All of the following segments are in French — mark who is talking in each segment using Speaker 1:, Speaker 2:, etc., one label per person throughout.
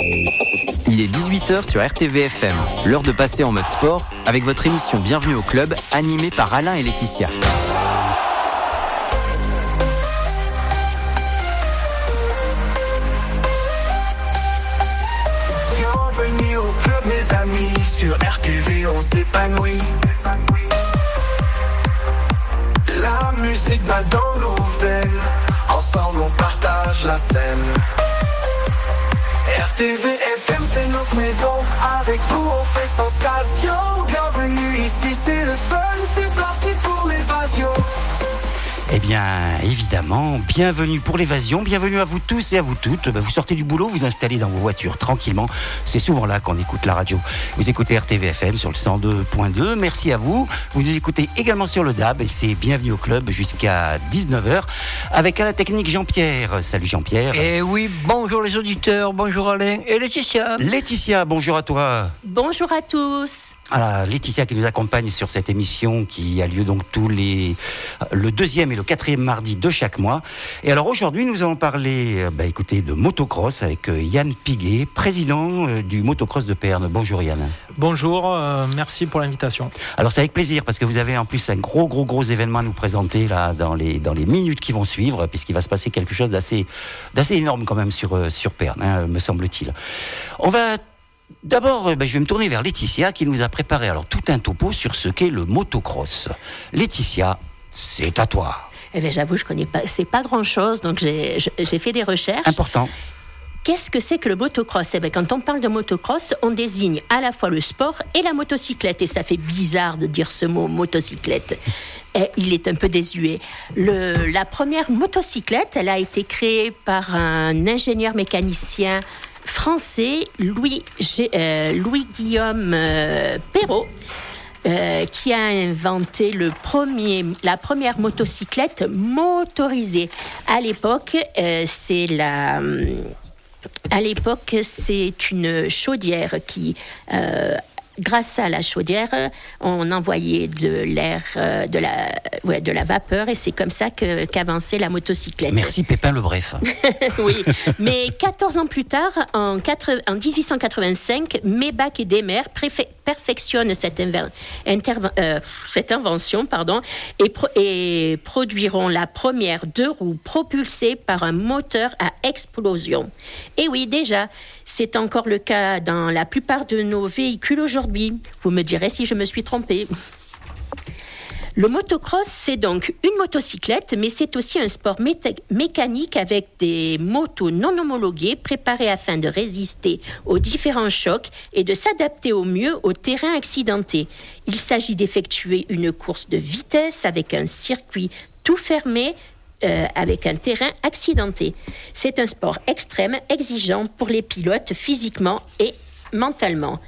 Speaker 1: Il est 18h sur RTV-FM, l'heure de passer en mode sport avec votre émission Bienvenue au Club, animée par Alain et Laetitia.
Speaker 2: Bienvenue au Club, mes amis, sur RTV on s'épanouit. La musique bat dans nos veines, ensemble on partage la scène. RTV-FM c'est notre maison, avec vous on fait sensation. Bienvenue ici, c'est le fun, c'est parti pour l'évasion.
Speaker 3: Eh bien, évidemment, bienvenue pour l'évasion, bienvenue à vous tous et à vous toutes. Vous sortez du boulot, vous installez dans vos voitures tranquillement. C'est souvent là qu'on écoute la radio. Vous écoutez RTV-FM sur le 102.2, merci à vous. Vous nous écoutez également sur le DAB et c'est Bienvenue au Club jusqu'à 19h avec à la technique Jean-Pierre. Salut Jean-Pierre.
Speaker 4: Eh oui, bonjour les auditeurs, bonjour Alain et Laetitia.
Speaker 3: Laetitia, bonjour à toi.
Speaker 5: Bonjour à tous.
Speaker 3: Voilà, Laetitia qui nous accompagne sur cette émission qui a lieu donc le 2e et le 4e mardi de chaque mois. Et alors aujourd'hui, nous allons parler écoutez, de motocross avec Yann Piguet, président du motocross de Perne. Bonjour Yann.
Speaker 6: Bonjour, merci pour l'invitation.
Speaker 3: Alors c'est avec plaisir parce que vous avez en plus un gros événement à nous présenter là dans les minutes qui vont suivre, puisqu'il va se passer quelque chose d'assez énorme quand même sur Perne, me semble-t-il. On va D'abord, je vais me tourner vers Laetitia qui nous a préparé alors tout un topo sur ce qu'est le motocross. Laetitia, c'est à toi.
Speaker 5: Eh bien, j'avoue, je connais pas, c'est pas grand-chose, donc j'ai fait des recherches.
Speaker 3: Important.
Speaker 5: Qu'est-ce que c'est que le motocross ? Eh bien, quand on parle de motocross, on désigne à la fois le sport et la motocyclette, et ça fait bizarre de dire ce mot motocyclette. Il est un peu désuet. La première motocyclette, elle a été créée par un ingénieur mécanicien français, Louis-Guillaume Perrault, qui a inventé la première motocyclette motorisée. À l'époque, c'est une chaudière qui... grâce à la chaudière, on envoyait de l'air, de la vapeur, et c'est comme ça qu'avançait la motocyclette.
Speaker 3: Merci Pépin le Bref.
Speaker 5: Oui, mais 14 ans plus tard, en 1885, Maybach et Daimler perfectionnent cette invention, et produiront la première 2 roues propulsée par un moteur à explosion. Et oui, déjà, c'est encore le cas dans la plupart de nos véhicules aujourd'hui. Vous me direz si je me suis trompée. Le motocross, c'est donc une motocyclette, mais c'est aussi un sport mécanique avec des motos non homologuées préparées afin de résister aux différents chocs et de s'adapter au mieux au terrain accidenté. Il s'agit d'effectuer une course de vitesse avec un circuit tout fermé, avec un terrain accidenté. C'est un sport extrême, exigeant pour les pilotes physiquement et mentalement.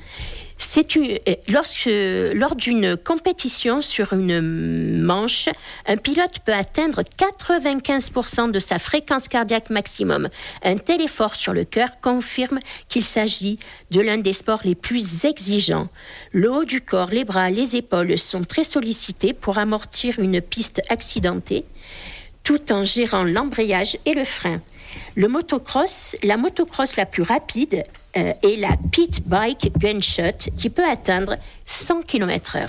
Speaker 5: Lors d'une compétition sur une manche, un pilote peut atteindre 95% de sa fréquence cardiaque maximum. Un tel effort sur le cœur confirme qu'il s'agit de l'un des sports les plus exigeants. Le haut du corps, les bras, les épaules sont très sollicités pour amortir une piste accidentée, tout en gérant l'embrayage et le frein. La motocross la plus rapide est la Pit Bike Gunshot, qui peut atteindre 100 km/h.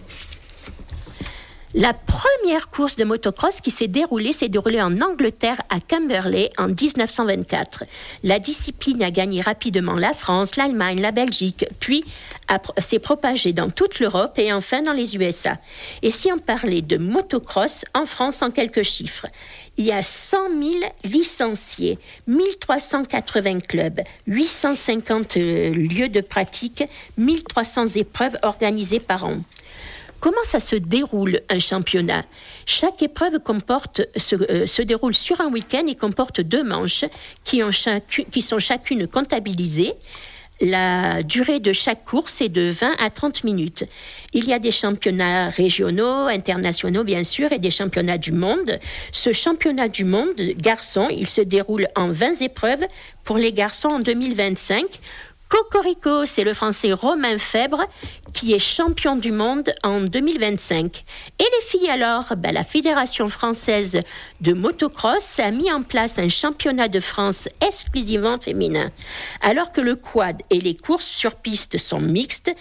Speaker 5: La première course de motocross qui s'est déroulée en Angleterre à Camberley en 1924. La discipline a gagné rapidement la France, l'Allemagne, la Belgique, puis s'est propagée dans toute l'Europe et enfin dans les USA. Et si on parlait de motocross en France en quelques chiffres, il y a 100 000 licenciés, 1380 clubs, 850 lieux de pratique, 1300 épreuves organisées par an. Comment ça se déroule un championnat ? Chaque épreuve se déroule sur un week-end et comporte 2 manches qui sont chacune comptabilisées. La durée de chaque course est de 20 à 30 minutes. Il y a des championnats régionaux, internationaux bien sûr, et des championnats du monde. Ce championnat du monde garçons, il se déroule en 20 épreuves pour les garçons en 2025. Cocorico, c'est le Français Romain Fèbre qui est champion du monde en 2025. Et les filles alors, la Fédération française de motocross a mis en place un championnat de France exclusivement féminin. Alors que le quad et les courses sur piste sont mixtes,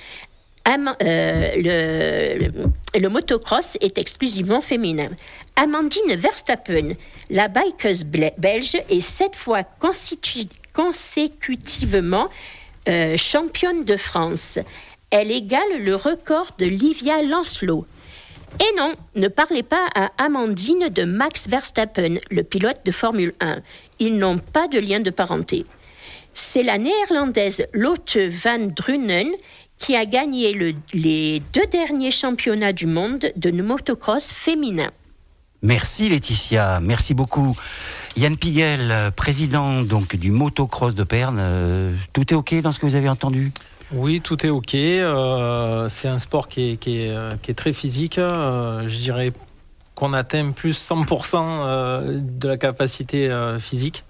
Speaker 5: le motocross est exclusivement féminin. Amandine Verstappen, la bikeuse belge, est 7 fois consécutivement championne de France. Elle égale le record de Livia Lancelot. Et non, ne parlez pas à Amandine de Max Verstappen, le pilote de Formule 1. Ils n'ont pas de lien de parenté. C'est la néerlandaise Lotte van Drunen qui a gagné les 2 derniers championnats du monde de motocross féminin.
Speaker 3: Merci Laetitia, merci beaucoup. Yann Piguel, président donc du motocross de Pernes, tout est ok dans ce que vous avez entendu ?
Speaker 6: Oui, tout est ok. C'est un sport qui est très physique. Je dirais qu'on atteint plus 100% de la capacité physique.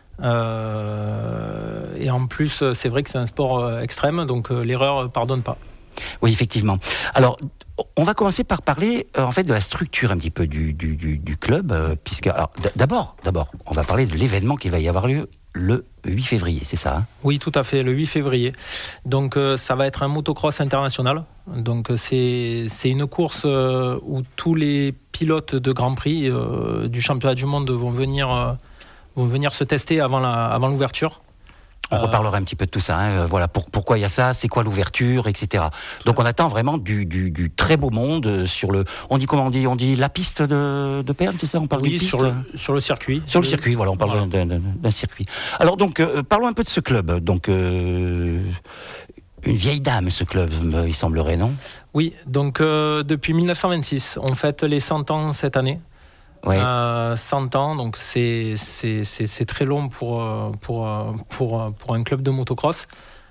Speaker 6: Et en plus, c'est vrai que c'est un sport extrême, donc l'erreur pardonne pas.
Speaker 3: Oui, effectivement. Alors, on va commencer par parler en fait de la structure un petit peu du club, puisque alors d'abord, on va parler de l'événement qui va y avoir lieu le 8 février, c'est ça ?
Speaker 6: Oui, tout à fait, le 8 février. Donc ça va être un motocross international. Donc c'est une course où tous les pilotes de Grand Prix du championnat du monde vont venir se tester avant l'ouverture.
Speaker 3: On reparlera un petit peu de tout ça. Hein. Voilà, pourquoi il y a ça, c'est quoi l'ouverture, etc. Donc on attend vraiment du très beau monde sur le. On dit la piste de Pernes, c'est ça ? On parle d'une piste
Speaker 6: sur le circuit.
Speaker 3: Sur le circuit, voilà, on parle d'un circuit. Alors donc parlons un peu de ce club. Donc une vieille dame, ce club, il semblerait, non ?
Speaker 6: Oui, donc depuis 1926, on fête les 100 ans cette année.
Speaker 3: Ouais.
Speaker 6: 100 ans, donc c'est très long pour un club de motocross.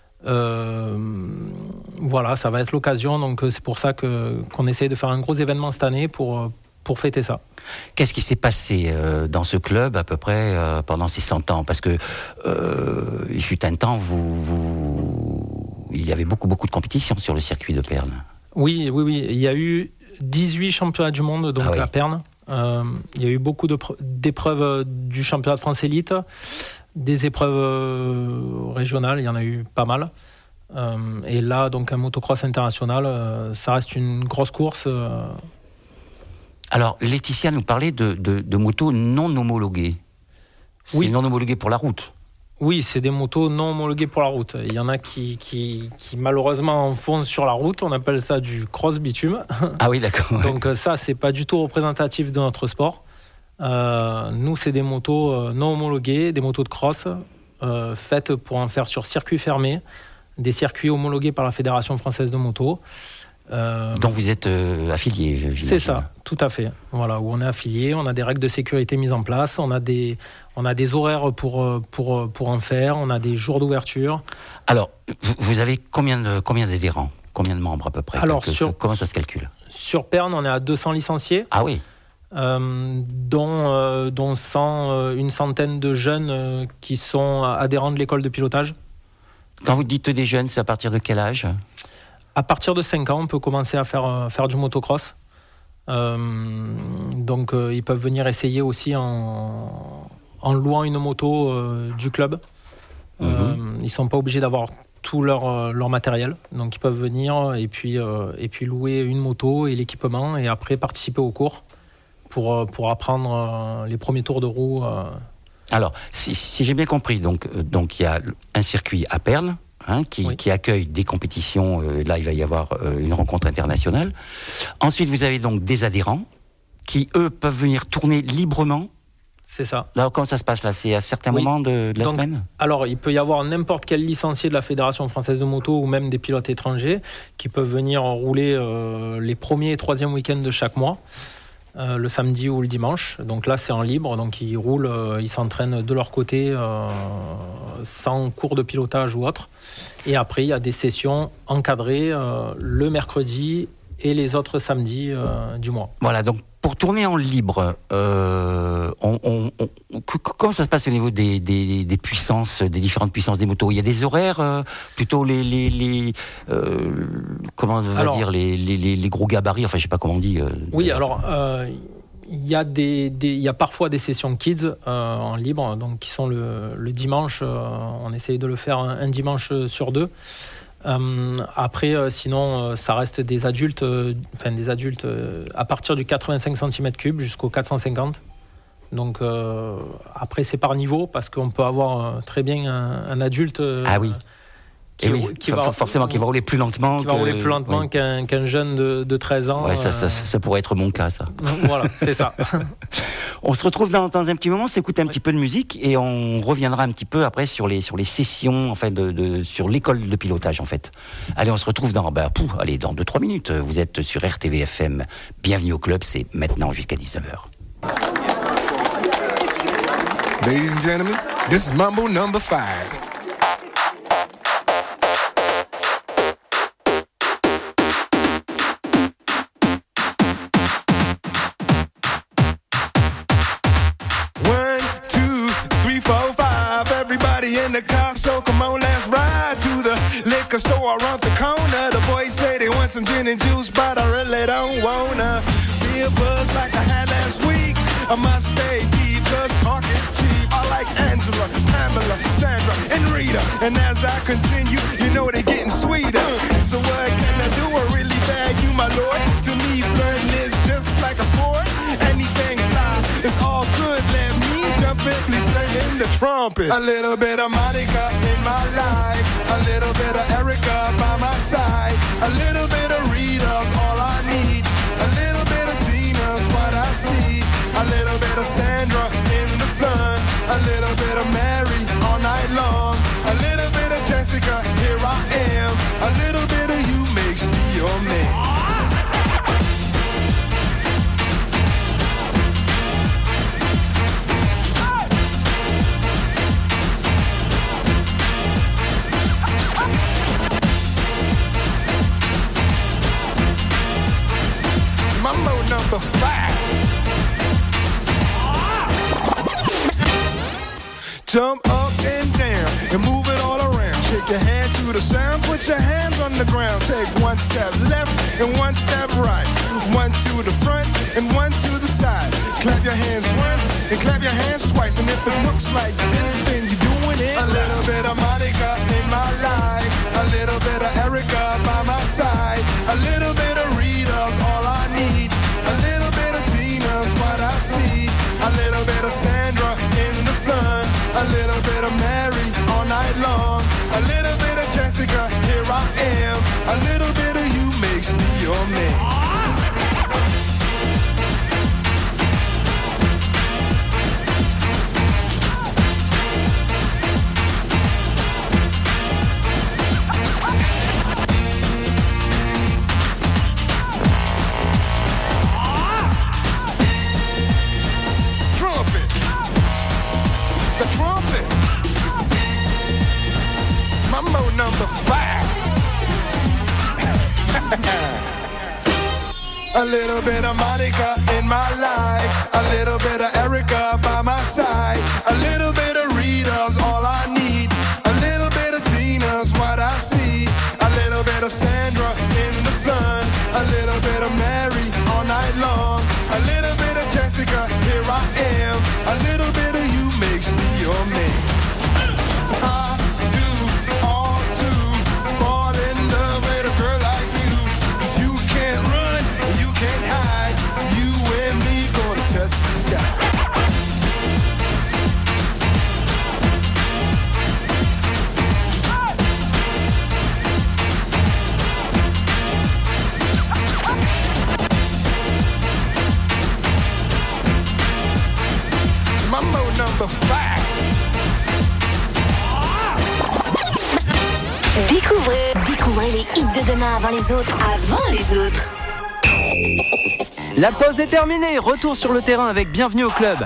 Speaker 6: Voilà, ça va être l'occasion, donc c'est pour ça qu'on essaye de faire un gros événement cette année pour fêter ça.
Speaker 3: Qu'est-ce qui s'est passé dans ce club à peu près pendant ces 100 ans ? Parce que il fut un temps, il y avait beaucoup de compétitions sur le circuit de Pernes.
Speaker 6: Oui, il y a eu 18 championnats du monde donc à Pernes. Il y a eu beaucoup d'épreuves du championnat de France élite, des épreuves régionales, il y en a eu pas mal. Et là, donc un motocross international, ça reste une grosse course.
Speaker 3: Alors, Laetitia nous parlait de motos non homologuées. C'est non homologué pour la route.
Speaker 6: Oui, c'est des motos non homologuées pour la route. Il y en a qui malheureusement foncent sur la route. On appelle ça du cross bitume.
Speaker 3: Ah oui, d'accord.
Speaker 6: Donc ça, c'est pas du tout représentatif de notre sport. Nous, c'est des motos non homologuées, des motos de cross faites pour en faire sur circuit fermé, des circuits homologués par la Fédération française de moto.
Speaker 3: Dont vous êtes affilié, j'imagine.
Speaker 6: C'est ça, tout à fait. Voilà, où on est affilié, on a des règles de sécurité mises en place, on a des horaires pour en faire, on a des jours d'ouverture.
Speaker 3: Alors, vous avez combien d'adhérents, combien de membres à peu près ?
Speaker 6: Alors,
Speaker 3: comment ça se calcule ?
Speaker 6: Sur Pernes, on est à 200 licenciés.
Speaker 3: Ah oui.
Speaker 6: Dont une centaine de jeunes qui sont adhérents de l'école de pilotage.
Speaker 3: Quand vous dites des jeunes, c'est à partir de quel âge ?
Speaker 6: À partir de 5 ans, on peut commencer à faire du motocross. Donc, ils peuvent venir essayer aussi en louant une moto du club. Ils ne sont pas obligés d'avoir tout leur matériel. Donc, ils peuvent venir et puis louer une moto et l'équipement et après participer au cours pour apprendre les premiers tours de roue.
Speaker 3: Alors, si j'ai bien compris, donc il y a un circuit à Pernes, qui accueille des compétitions. Là, il va y avoir une rencontre internationale. Ensuite, vous avez donc des adhérents qui, eux, peuvent venir tourner librement.
Speaker 6: C'est ça.
Speaker 3: Là, comment ça se passe là ? C'est à certains moments de la semaine ?
Speaker 6: Alors, il peut y avoir n'importe quel licencié de la Fédération française de moto ou même des pilotes étrangers qui peuvent venir rouler les premiers et troisièmes week-ends de chaque mois. Le samedi ou le dimanche. Donc là, c'est en libre. Donc ils roulent, ils s'entraînent de leur côté sans cours de pilotage ou autre. Et après, il y a des sessions encadrées le mercredi et les autres samedis du mois.
Speaker 3: Voilà, donc pour tourner en libre, comment ça se passe au niveau des puissances, des différentes puissances des motos? Il y a des horaires, plutôt comment on va dire, les gros gabarits, enfin je sais pas comment on dit.
Speaker 6: Oui, alors il y a parfois des sessions kids en libre, donc qui sont le dimanche. On essaye de le faire un dimanche sur 2. Après, sinon, ça reste des adultes, à partir du 85 cm3 jusqu'au 450. Donc, après, c'est par niveau, parce qu'on peut avoir très bien un adulte.
Speaker 3: Ah oui. Qui va rouler plus lentement.
Speaker 6: Qu'un jeune de 13 ans.
Speaker 3: Ouais, ça pourrait être mon cas, ça.
Speaker 6: Voilà, c'est ça.
Speaker 3: On se retrouve dans un petit moment, s'écouter un petit peu de musique et on reviendra un petit peu après sur les sessions, enfin sur l'école de pilotage en fait. Allez, on se retrouve dans 2-3 minutes. Vous êtes sur RTV FM. Bienvenue au club, c'est maintenant jusqu'à 19h.
Speaker 7: Ladies and gentlemen, this is Mambo number 5. In the car, so come on, let's ride to the liquor store around the corner. The boys say they want some gin and juice, but I really don't wanna be a buzz like I had last week. I must stay deep, cause talk is cheap. I like Angela, Pamela, Sandra, and Rita. And as I continue, you know they're getting sweeter. So what can I do? I really bag you, my lord. To me, flirting is just like a sport. Anything fly, it's all good. Let me jump in, please sing the trumpet. A little bit of Monica in my life, a little bit of Erica by my side, a little bit of Rita's all I need, a little bit of Tina's what I see, a little bit of Sandra in the sun, a little bit of Mary all night long, a little bit of Jessica, here I am, a little bit of you makes me your man. Mambo number 5. Jump up and down and move it all around. Shake your hand to the sound, put your hands on the ground. Take one step left and one step right. One to the front and one to the side. Clap your hands once and clap your hands twice. And if it looks like this, then you're doing it. A little bit of Monica in my life, a little bit of Erica by my side, a little bit of Rita's all I need, a little bit of Tina's what I see, a little bit of Sandra in the sun, a little bit of Mary all night long, a little bit of Jessica, here I am, a little bit of you makes me your man. Mambo number 5. A little bit of Monica in my life, a little bit of Erica by my side, a little bit of Rita's all I need, a little bit of Tina's what I see, a little bit of Sandra in the sun, a little bit of Mary all night long, a little bit of Jessica, here I am, a little bit of you makes me your man. I do all to fall in love with a girl like you, 'cause you can't run, you can't hide, you and me gonna touch the sky. Mambo number 5.
Speaker 8: Découvrez les hits de demain avant les autres.
Speaker 1: La pause est terminée, retour sur le terrain avec Bienvenue au club.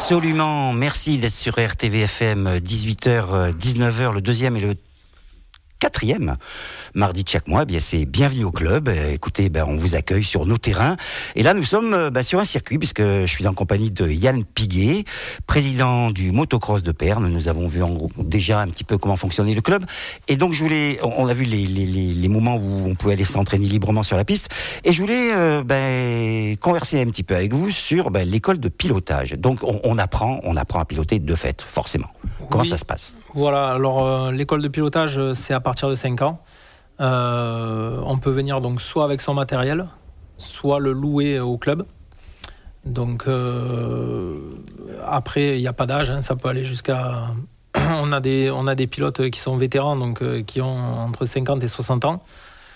Speaker 3: Absolument, merci d'être sur RTV FM, 18h, 19h, le deuxième et le 4e mardi de chaque mois. Eh bien, c'est bienvenue au club. Écoutez, on vous accueille sur nos terrains. Et là, nous sommes sur un circuit, puisque je suis en compagnie de Yann Piguet, président du motocross de Pernes. Nous avons vu déjà un petit peu comment fonctionnait le club. Et donc, on a vu les moments où on pouvait aller s'entraîner librement sur la piste. Et je voulais converser un petit peu avec vous sur l'école de pilotage. Donc, on apprend à piloter de fait, forcément. Comment ça se passe ?
Speaker 6: Voilà, alors l'école de pilotage, c'est à partir de 5 ans. On peut venir donc soit avec son matériel, soit le louer au club. Donc après, il n'y a pas d'âge, ça peut aller jusqu'à... on a des pilotes qui sont vétérans, donc qui ont entre 50 et 60 ans.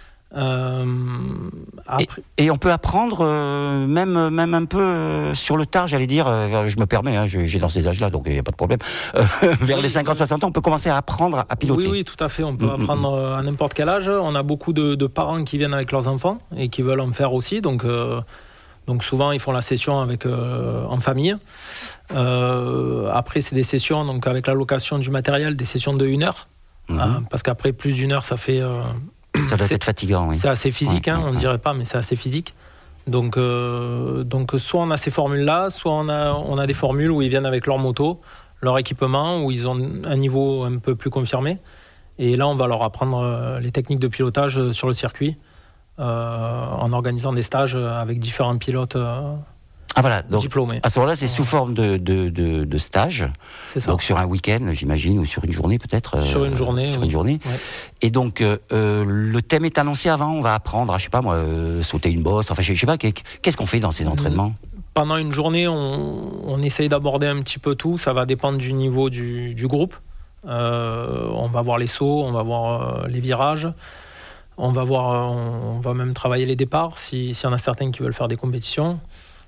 Speaker 3: Après... Et on peut apprendre même un peu sur le tard, j'allais dire, je me permets, j'ai dans ces âges-là, donc il n'y a pas de problème. Vers les 50-60 ans, on peut commencer à apprendre à piloter.
Speaker 6: Oui, tout à fait, on peut apprendre à n'importe quel âge. On a beaucoup de parents qui viennent avec leurs enfants et qui veulent en faire aussi, donc souvent ils font la session en famille. Après c'est des sessions donc avec la location du matériel, des sessions de 1 heure, parce qu'après plus d'1 heure ça fait...
Speaker 3: ça doit être fatigant, oui.
Speaker 6: C'est assez physique, on ne dirait pas, mais c'est assez physique. Donc soit on a ces formules-là, soit on a des formules où ils viennent avec leur moto, leur équipement, où ils ont un niveau un peu plus confirmé. Et là, on va leur apprendre les techniques de pilotage sur le circuit, en organisant des stages avec différents pilotes
Speaker 3: donc,
Speaker 6: diplômés.
Speaker 3: À ce moment-là, c'est sous forme de stage.
Speaker 6: C'est ça.
Speaker 3: Donc sur un week-end, j'imagine, ou sur une journée peut-être.
Speaker 6: Sur une journée.
Speaker 3: Une journée.
Speaker 6: Ouais.
Speaker 3: Et donc le thème est annoncé avant. On va apprendre à, je sais pas moi, sauter une bosse. Enfin, je sais pas. Qu'est-ce qu'on fait dans ces entraînements ?
Speaker 6: Pendant une journée, on essaye d'aborder un petit peu tout. Ça va dépendre du niveau du groupe. On va voir les sauts, on va voir les virages. On va même travailler les départs s'il y en a certains qui veulent faire des compétitions.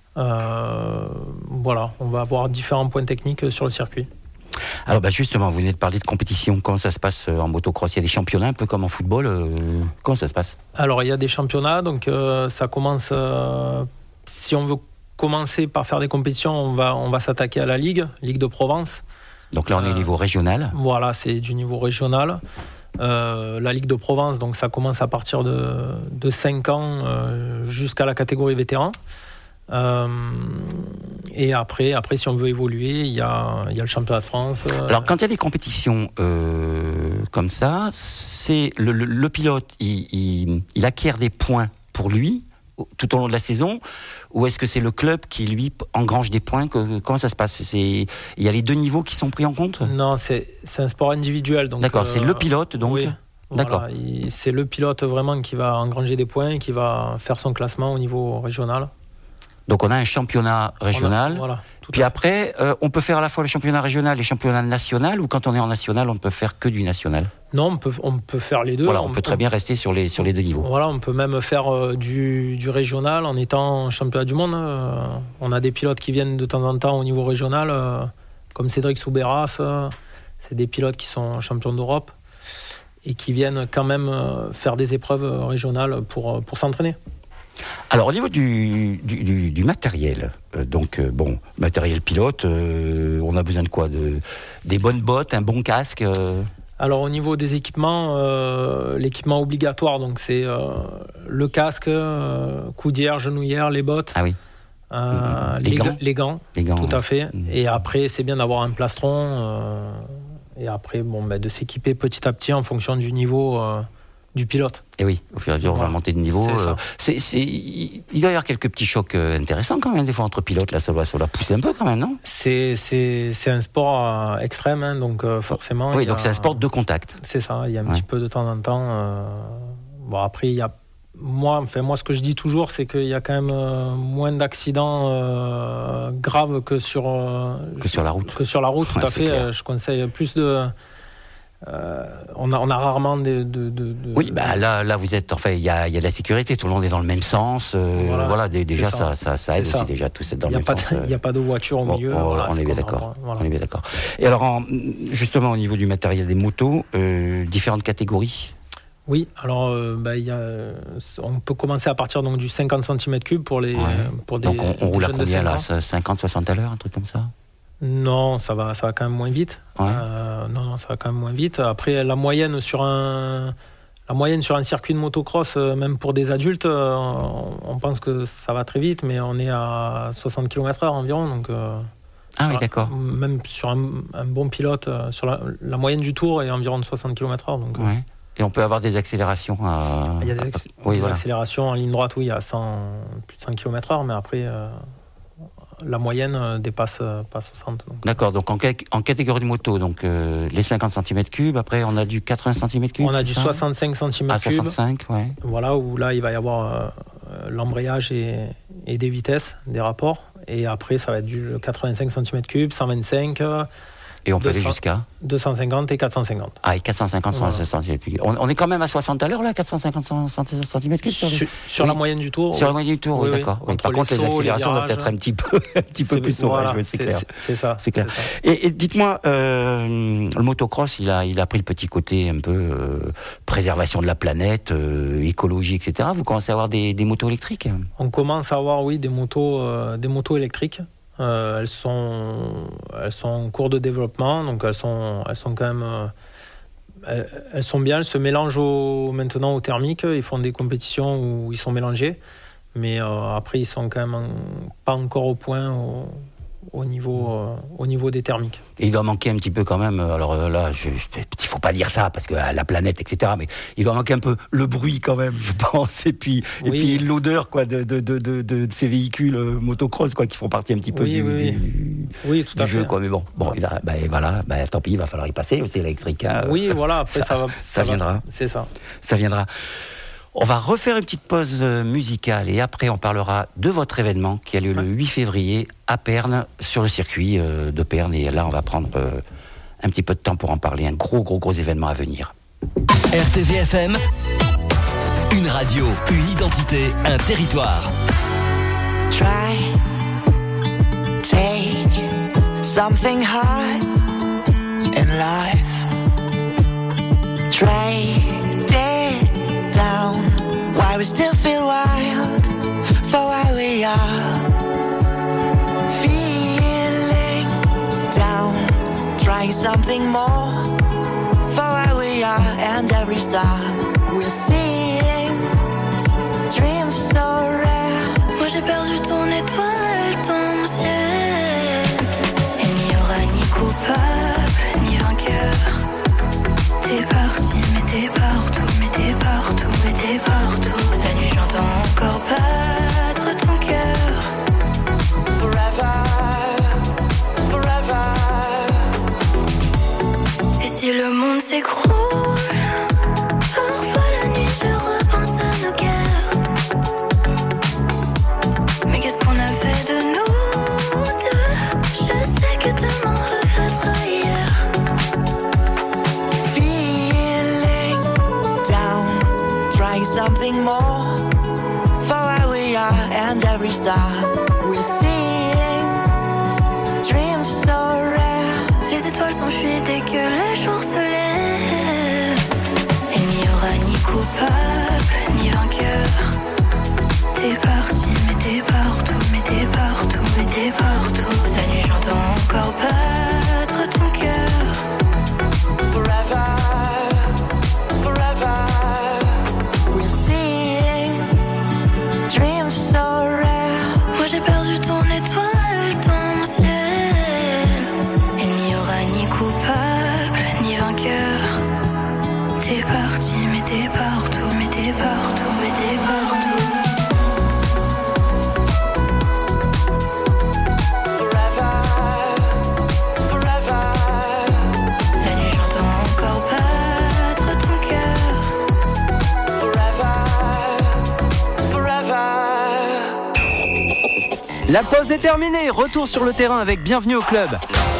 Speaker 6: Voilà, on va avoir différents points techniques sur le circuit.
Speaker 3: Alors justement, vous venez de parler de compétition. Comment ça se passe en motocross ? Il y a des championnats un peu comme en football. Comment ça se passe ?
Speaker 6: Alors il y a des championnats, donc ça commence. Si on veut commencer par faire des compétitions, on va s'attaquer à la Ligue de Provence.
Speaker 3: Donc là, on est au niveau régional.
Speaker 6: Voilà, c'est du niveau régional. La Ligue de Provence, donc ça commence à partir de 5 ans jusqu'à la catégorie vétéran. Et après, si on veut évoluer, il y a le championnat de France.
Speaker 3: Alors, quand il y a des compétitions comme ça, c'est le pilote, il acquiert des points pour lui tout au long de la saison, ou est-ce que c'est le club qui, lui, engrange des points ? Comment ça se passe ? Il y a les 2 niveaux qui sont pris en compte ?
Speaker 6: Non, c'est un sport individuel. Donc,
Speaker 3: d'accord, c'est le pilote, donc.
Speaker 6: Oui,
Speaker 3: d'accord.
Speaker 6: Voilà, c'est le pilote vraiment qui va engranger des points, qui va faire son classement au niveau régional.
Speaker 3: Donc on a un championnat régional, puis après on peut faire à la fois le championnat régional et le championnat national, ou quand on est en national on ne peut faire que du national ?
Speaker 6: Non, on peut faire les deux.
Speaker 3: Voilà, on peut très bien rester sur les 2 niveaux.
Speaker 6: Voilà, on peut même faire du régional en étant championnat du monde. On a des pilotes qui viennent de temps en temps au niveau régional, comme Cédric Soubeyras, c'est des pilotes qui sont champions d'Europe et qui viennent quand même faire des épreuves régionales pour s'entraîner.
Speaker 3: Alors au niveau du matériel, matériel pilote, on a besoin de quoi ? Des bonnes bottes, un bon casque
Speaker 6: Alors au niveau des équipements, l'équipement obligatoire, donc c'est le casque, coudière, genouillère, les bottes.
Speaker 3: Ah oui.
Speaker 6: Les gants, tout à fait. Et après, c'est bien d'avoir un plastron. Et après, de s'équiper petit à petit en fonction du niveau du pilote.
Speaker 3: Et oui, au fur et à mesure, on va monter de niveau. Il doit y avoir quelques petits chocs intéressants quand même, des fois, entre pilotes. Là, ça va pousser un peu quand même, non ?
Speaker 6: C'est un sport extrême, donc forcément...
Speaker 3: Oui, donc c'est un sport de contact.
Speaker 6: C'est ça, il y a un petit peu de temps en temps. Après, il y a... Moi, ce que je dis toujours, c'est qu'il y a quand même moins d'accidents graves que sur
Speaker 3: la route.
Speaker 6: Que sur la route, tout à fait. Je conseille plus de... on a rarement
Speaker 3: Oui, là vous êtes, enfin il y a de la sécurité, tout le monde est dans le même sens. Déjà ça aide aussi déjà tous être dans le même sens.
Speaker 6: Il n'y a pas de voiture au milieu.
Speaker 3: On est bien d'accord. On est bien d'accord. Et alors justement au niveau du matériel des motos, différentes catégories.
Speaker 6: Oui, alors on peut commencer à partir donc du 50 cm3 pour des
Speaker 3: donc on roule à
Speaker 6: jeunes
Speaker 3: combien
Speaker 6: de
Speaker 3: là, 50-60 à l'heure, un truc comme ça?
Speaker 6: Non, ça va quand même moins vite.
Speaker 3: Ouais.
Speaker 6: Non, ça va quand même moins vite. Après, la moyenne sur un circuit de motocross, même pour des adultes, on pense que ça va très vite, mais on est à 60 km/h environ. Donc,
Speaker 3: Oui, d'accord.
Speaker 6: Même sur un bon pilote, sur la moyenne du tour est environ de 60 km/h. Donc,
Speaker 3: Ouais. Et on peut avoir des accélérations
Speaker 6: il y a des accélérations en ligne droite, oui, à plus de 100 km/h, mais après, la moyenne dépasse pas 60. Donc.
Speaker 3: D'accord, donc en catégorie de moto, donc les 50 cm3, après on a du 80 cm3.
Speaker 6: On a du 65 cm3.
Speaker 3: Ah, 65, ouais.
Speaker 6: Voilà, où là, il va y avoir l'embrayage et des vitesses, des rapports. Et après, ça va être du 85 cm3, 125.
Speaker 3: Et on peut aller jusqu'à
Speaker 6: 250 et 450.
Speaker 3: Ah, et 450 cm3. On est quand même à 60 à l'heure, là, 450 cm3
Speaker 6: sur la moyenne du tour.
Speaker 3: Sur la moyenne du tour, oui, d'accord. Par contre, les accélérations doivent être un petit peu plus sauvages, c'est clair.
Speaker 6: C'est ça.
Speaker 3: C'est clair. Et dites-moi, le motocross, il a pris le petit côté un peu préservation de la planète, écologie, etc. Vous commencez à avoir des motos électriques?
Speaker 6: On commence à avoir, oui, des motos électriques. Elles sont en cours de développement, donc elles sont quand même, elles sont bien. Elles se mélangent maintenant au thermique. Ils font des compétitions où ils sont mélangés, mais après ils sont quand même pas encore au point au niveau des thermiques. Et
Speaker 3: il doit manquer un petit peu quand même, alors là, il faut pas dire ça parce que la planète, etc., mais il doit manquer un peu le bruit quand même, je pense, et puis l'odeur, quoi, de ces véhicules motocross, quoi, qui font partie un petit peu du jeu, quoi. Mais bon, voilà, tant pis, il va falloir y passer aussi électrique. Hein.
Speaker 6: Oui, voilà, après ça
Speaker 3: viendra.
Speaker 6: C'est ça.
Speaker 3: Ça viendra. On va refaire une petite pause musicale et après on parlera de votre événement qui a lieu le 8 février à Pernes, sur le circuit de Pernes. Et là on va prendre un petit peu de temps pour en parler, un gros événement à venir.
Speaker 9: RTVFM, une radio, une identité, un territoire.
Speaker 10: Try, take something hard in life. Try it down. Why we still feel wild for why we are. Feeling down, trying something more for why we are. And every star we're seeing, dreams so rare.
Speaker 11: Moi j'ai perdu ton étoile, ton ciel. Il n'y aura ni coupable, ni vainqueur. T'es parti, mais t'es partout, mais t'es partout, mais t'es partout. La nuit j'entends encore battre ton cœur.
Speaker 10: Forever, forever.
Speaker 11: Et si le monde s'écroule, parfois la nuit je repense à nos guerres. Mais qu'est-ce qu'on a fait de nous deux? Je sais que demain regrettera hier.
Speaker 10: Feeling down, trying something more for where we are. And every star we're seeing, dreams so rare.
Speaker 11: Les étoiles s'enfuient dès que le jour se lève. Il n'y aura ni coupable, ni vainqueur. T'es parti, mais t'es partout, mais t'es partout, mais t'es partout. La nuit j'entends encore battre ton cœur.
Speaker 10: Forever, forever. We're seeing, dreams so rare.
Speaker 11: Moi j'ai perdu ton étoile, ton ciel. Il n'y aura ni coupable, ni vainqueur. T'es parti, mais t'es partout, mais t'es partout, mais t'es partout.
Speaker 10: Forever, forever.
Speaker 11: La nuit j'entends encore battre ton cœur.
Speaker 10: Forever, forever.
Speaker 1: La pause est terminée, retour sur le terrain avec Bienvenue au club.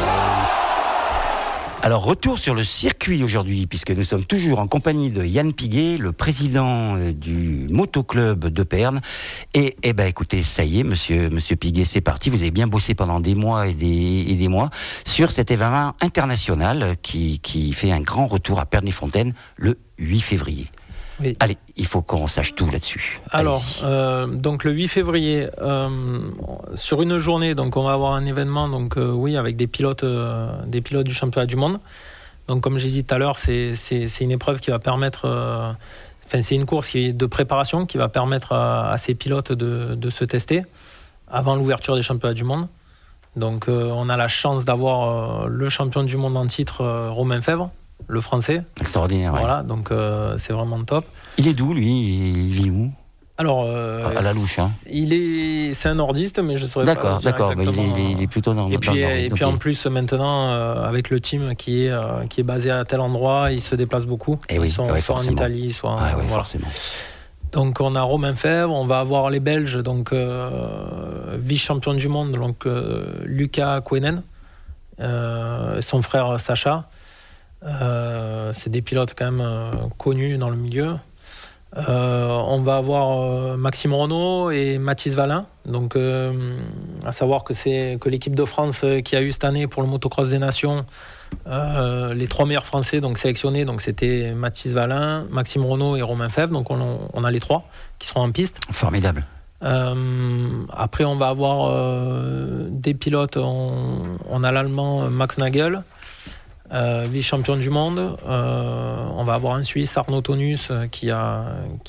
Speaker 3: Alors, retour sur le circuit aujourd'hui, puisque nous sommes toujours en compagnie de Yann Piguet, le président du motoclub de Pernes. Et écoutez, ça y est, monsieur Piguet, c'est parti. Vous avez bien bossé pendant des mois et des mois sur cet événement international qui fait un grand retour à Pernes-les-Fontaines le 8 février.
Speaker 6: Oui.
Speaker 3: Allez, il faut qu'on sache tout là-dessus.
Speaker 6: Alors, donc le 8 février, sur une journée, donc on va avoir un événement, donc avec des pilotes du championnat du monde. Donc comme j'ai dit tout à l'heure, c'est une épreuve qui va permettre, c'est une course de préparation qui va permettre à ces pilotes de se tester avant l'ouverture des championnats du monde. Donc on a la chance d'avoir le champion du monde en titre, Romain Fèvre, le français.
Speaker 3: Extraordinaire.
Speaker 6: Voilà, donc c'est vraiment top.
Speaker 3: Il est d'où, lui? Il vit où?
Speaker 6: Alors,
Speaker 3: à la louche, hein.
Speaker 6: C'est un nordiste, mais je saurais
Speaker 3: d'accord,
Speaker 6: pas. D'accord,
Speaker 3: il est plutôt dans le nord.
Speaker 6: Et puis en plus, maintenant, avec le team qui est basé à tel endroit, ils se déplacent beaucoup. Ils sont soit en Italie, soit.
Speaker 3: Voilà. Forcément.
Speaker 6: Donc on a Romain Fèvre, on va avoir les Belges, donc vice-champion du monde, donc Lucas Koenen, son frère Sacha. C'est des pilotes quand même connus dans le milieu. On va avoir Maxime Renaud et Mathis Valin. Donc, à savoir que l'équipe de France qui a eu cette année pour le motocross des nations, les 3 meilleurs Français donc sélectionnés, donc c'était Mathis Valin, Maxime Renaud et Romain Fèvre. Donc on a les 3 qui seront en piste.
Speaker 3: Formidable.
Speaker 6: Après on va avoir des pilotes. On a l'Allemand Max Nagel, vice-champion du monde. On va avoir un Suisse, Arnaud Tonus, qui a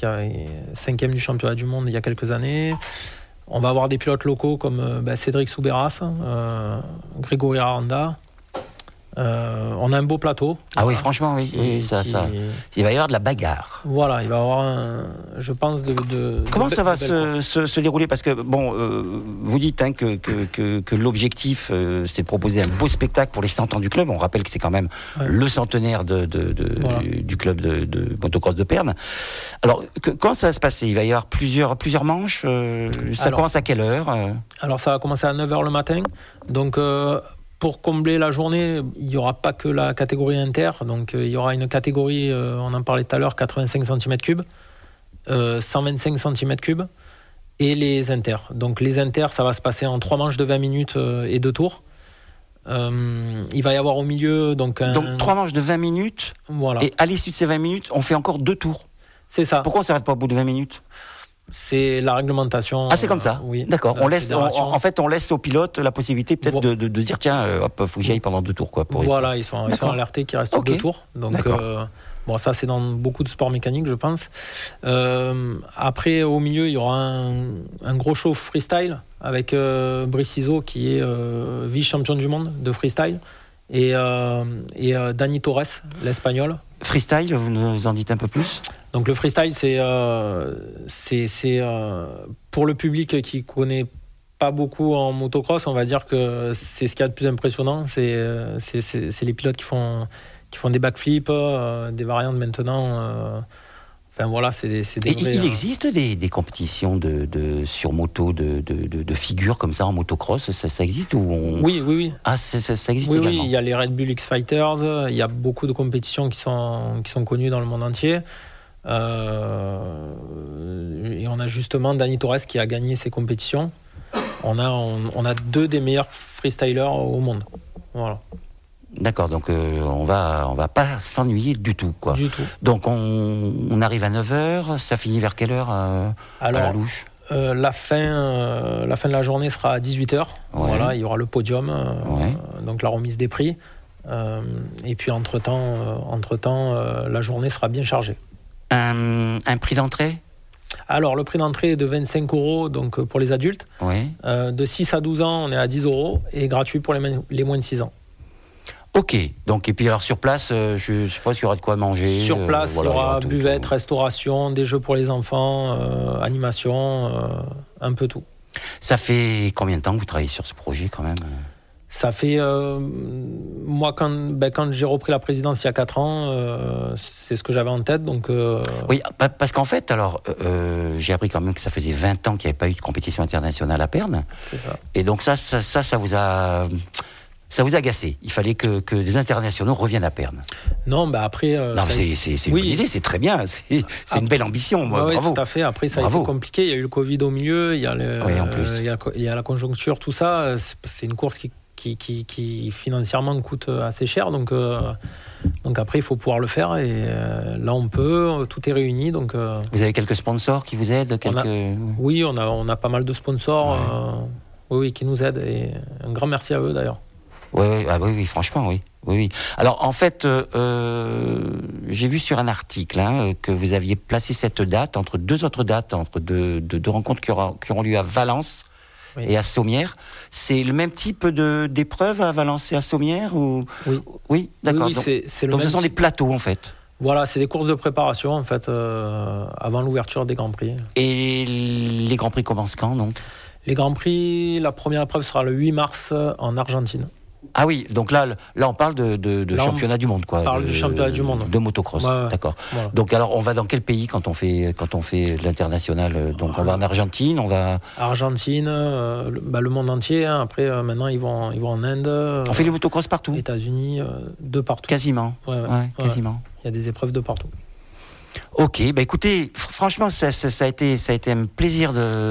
Speaker 6: 5e du championnat du monde il y a quelques années. On va avoir des pilotes locaux comme Cédric Soubeyras, Grégory Aranda. On a un beau plateau.
Speaker 3: Ah oui, franchement, oui. Il va y avoir de la bagarre.
Speaker 6: Voilà, il va y avoir je pense,
Speaker 3: Comment ça va se dérouler? Parce que, vous dites que l'objectif, c'est de proposer un beau spectacle pour les 100 ans du club. On rappelle que c'est quand même le centenaire du club de motocross de Pernes. Alors, comment ça va se passer? Il va y avoir plusieurs manches. Ça commence à quelle heure?
Speaker 6: Alors, ça va commencer à 9h le matin. Donc, pour combler la journée, il n'y aura pas que la catégorie inter. Donc, il y aura une catégorie, on en parlait tout à l'heure, 85 cm3, 125 cm3 et les inter. Donc, les inter, ça va se passer en 3 manches de 20 minutes et 2 tours. Il va y avoir au milieu... Donc
Speaker 3: 3 manches de 20 minutes.
Speaker 6: Voilà.
Speaker 3: Et à l'issue de ces 20 minutes, on fait encore 2 tours.
Speaker 6: C'est ça.
Speaker 3: Pourquoi on ne s'arrête pas au bout de 20 minutes?
Speaker 6: C'est la réglementation.
Speaker 3: Ah, c'est comme ça.
Speaker 6: Oui.
Speaker 3: D'accord. On laisse au pilote la possibilité peut-être de dire tiens, faut que j'y aille pendant 2 tours, quoi.
Speaker 6: Voilà, ils sont alertés qu'il reste 2 tours. Donc ça c'est dans beaucoup de sports mécaniques, je pense. Après, au milieu, il y aura un gros show freestyle avec Brice Iso qui est vice-champion du monde de freestyle et Dani Torres, l'espagnol.
Speaker 3: Freestyle, vous nous en dites un peu plus?
Speaker 6: Donc le freestyle, c'est pour le public qui connaît pas beaucoup en motocross, on va dire que c'est ce qu'il y a de plus impressionnant. C'est les pilotes qui font des backflips, des variantes maintenant. Enfin voilà, c'est des vrais,
Speaker 3: il existe des compétitions sur moto de figures comme ça en motocross, ça existe ou
Speaker 6: Oui.
Speaker 3: Ah, ça existe également.
Speaker 6: Oui, il y a les Red Bull X Fighters, il y a beaucoup de compétitions qui sont connues dans le monde entier. Et on a justement Dani Torres qui a gagné ces compétitions. On a 2 des meilleurs freestylers au monde. Voilà.
Speaker 3: D'accord, donc on va pas s'ennuyer du tout, quoi.
Speaker 6: Du tout.
Speaker 3: Donc on arrive à 9h, ça finit vers quelle heure à la louche?
Speaker 6: La fin de la journée sera à 18h. Ouais. Voilà, il y aura le podium, donc la remise des prix. Et puis entre-temps, la journée sera bien chargée.
Speaker 3: Un prix d'entrée?
Speaker 6: Alors, le prix d'entrée est de 25 €, donc pour les adultes.
Speaker 3: Oui.
Speaker 6: De 6 à 12 ans, on est à 10 € et gratuit pour les moins de 6 ans.
Speaker 3: Ok, donc et puis alors sur place, je suppose qu'il y aura de quoi manger.
Speaker 6: Sur place, il y aura buvette, restauration, des jeux pour les enfants, animation, un peu tout.
Speaker 3: Ça fait combien de temps que vous travaillez sur ce projet quand même?
Speaker 6: Ça fait... moi, quand j'ai repris la présidence il y a 4 ans, c'est ce que j'avais en tête. Donc,
Speaker 3: Oui, parce qu'en fait, alors, j'ai appris quand même que ça faisait 20 ans qu'il n'y avait pas eu de compétition internationale à Pernes.
Speaker 6: C'est ça.
Speaker 3: Et donc ça vous a... Ça vous a agacé. Il fallait que des internationaux reviennent à Pernes.
Speaker 6: Non, après...
Speaker 3: non, c'est une bonne idée, c'est très bien. C'est une belle ambition, bravo.
Speaker 6: Oui, tout à fait. Après, ça a été compliqué. Il y a eu le Covid au milieu, il y a la conjoncture, tout ça. C'est une course qui financièrement coûte assez cher. Donc, Donc après, il faut pouvoir le faire et là, on peut, tout est réuni. Donc,
Speaker 3: vous avez quelques sponsors qui vous aident
Speaker 6: Oui, on a pas mal de sponsors oui, qui nous aident et un grand merci à eux d'ailleurs.
Speaker 3: Oui, franchement, oui. Alors en fait, j'ai vu sur un article que vous aviez placé cette date entre deux autres dates, entre deux rencontres qui auront lieu à Valence et à Sommières. C'est le même type d'épreuve à Valence et à Sommières ou... Oui, d'accord.
Speaker 6: Oui, c'est
Speaker 3: donc ce sont des plateaux en fait.
Speaker 6: Voilà, c'est des courses de préparation en fait avant l'ouverture des Grands Prix.
Speaker 3: Et les Grands Prix commencent quand donc ?
Speaker 6: Les Grands Prix, la première épreuve sera le 8 mars en Argentine.
Speaker 3: Ah oui, donc là on parle de championnat du monde, quoi.
Speaker 6: On parle du championnat du monde.
Speaker 3: De motocross, d'accord. Voilà. Donc alors, on va dans quel pays quand on fait l'international ? Donc on va en Argentine, on va...
Speaker 6: Argentine, le monde entier. Après, maintenant, ils vont en Inde.
Speaker 3: On fait les motocross partout ?
Speaker 6: États-Unis, de partout.
Speaker 3: Quasiment. Quasiment.
Speaker 6: Il y a des épreuves de partout.
Speaker 3: Ok, écoutez, franchement, ça a été un plaisir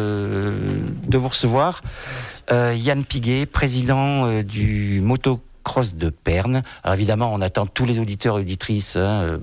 Speaker 3: de vous recevoir. Yann Piguet, président du motocross de Pernes. Alors évidemment, on attend tous les auditeurs et auditrices,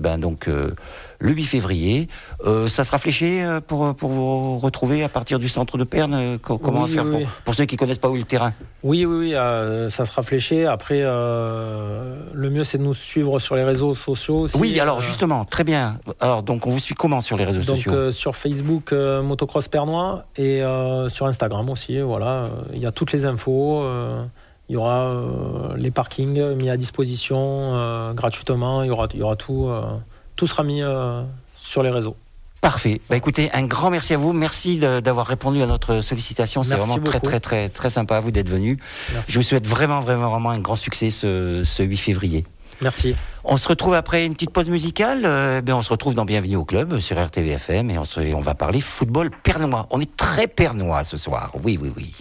Speaker 3: le 8 février. Ça sera fléché pour vous retrouver à partir du centre de Pernes. Comment faire pour ceux qui ne connaissent pas où est le terrain ?
Speaker 6: Oui, ça sera fléché. Après, le mieux, c'est de nous suivre sur les réseaux sociaux aussi.
Speaker 3: Oui, alors justement, très bien. Alors, donc, on vous suit comment sur les réseaux sociaux ?
Speaker 6: Sur Facebook, Motocross Pernois, et sur Instagram aussi. Voilà, il y a toutes les infos. Il y aura les parkings mis à disposition gratuitement. Il y aura tout. Tout sera mis sur les réseaux.
Speaker 3: Parfait. Écoutez, un grand merci à vous. Merci d'avoir répondu à notre sollicitation. C'est vraiment
Speaker 6: beaucoup.
Speaker 3: très, très, très, très sympa à vous d'être venu.
Speaker 6: Merci.
Speaker 3: Je vous souhaite vraiment, vraiment, vraiment un grand succès ce 8 février.
Speaker 6: Merci.
Speaker 3: On se retrouve après une petite pause musicale. On se retrouve dans Bienvenue au Club sur RTVFM et on va parler football pernois. On est très pernois ce soir. Oui.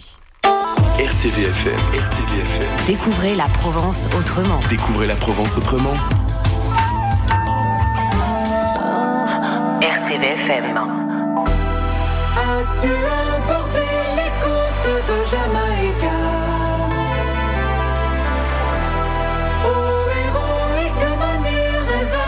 Speaker 9: RTVFM.
Speaker 8: Découvrez la Provence autrement. RTVFM.
Speaker 2: As-tu abordé les côtes de Jamaïque? Oh héroïque Manureva.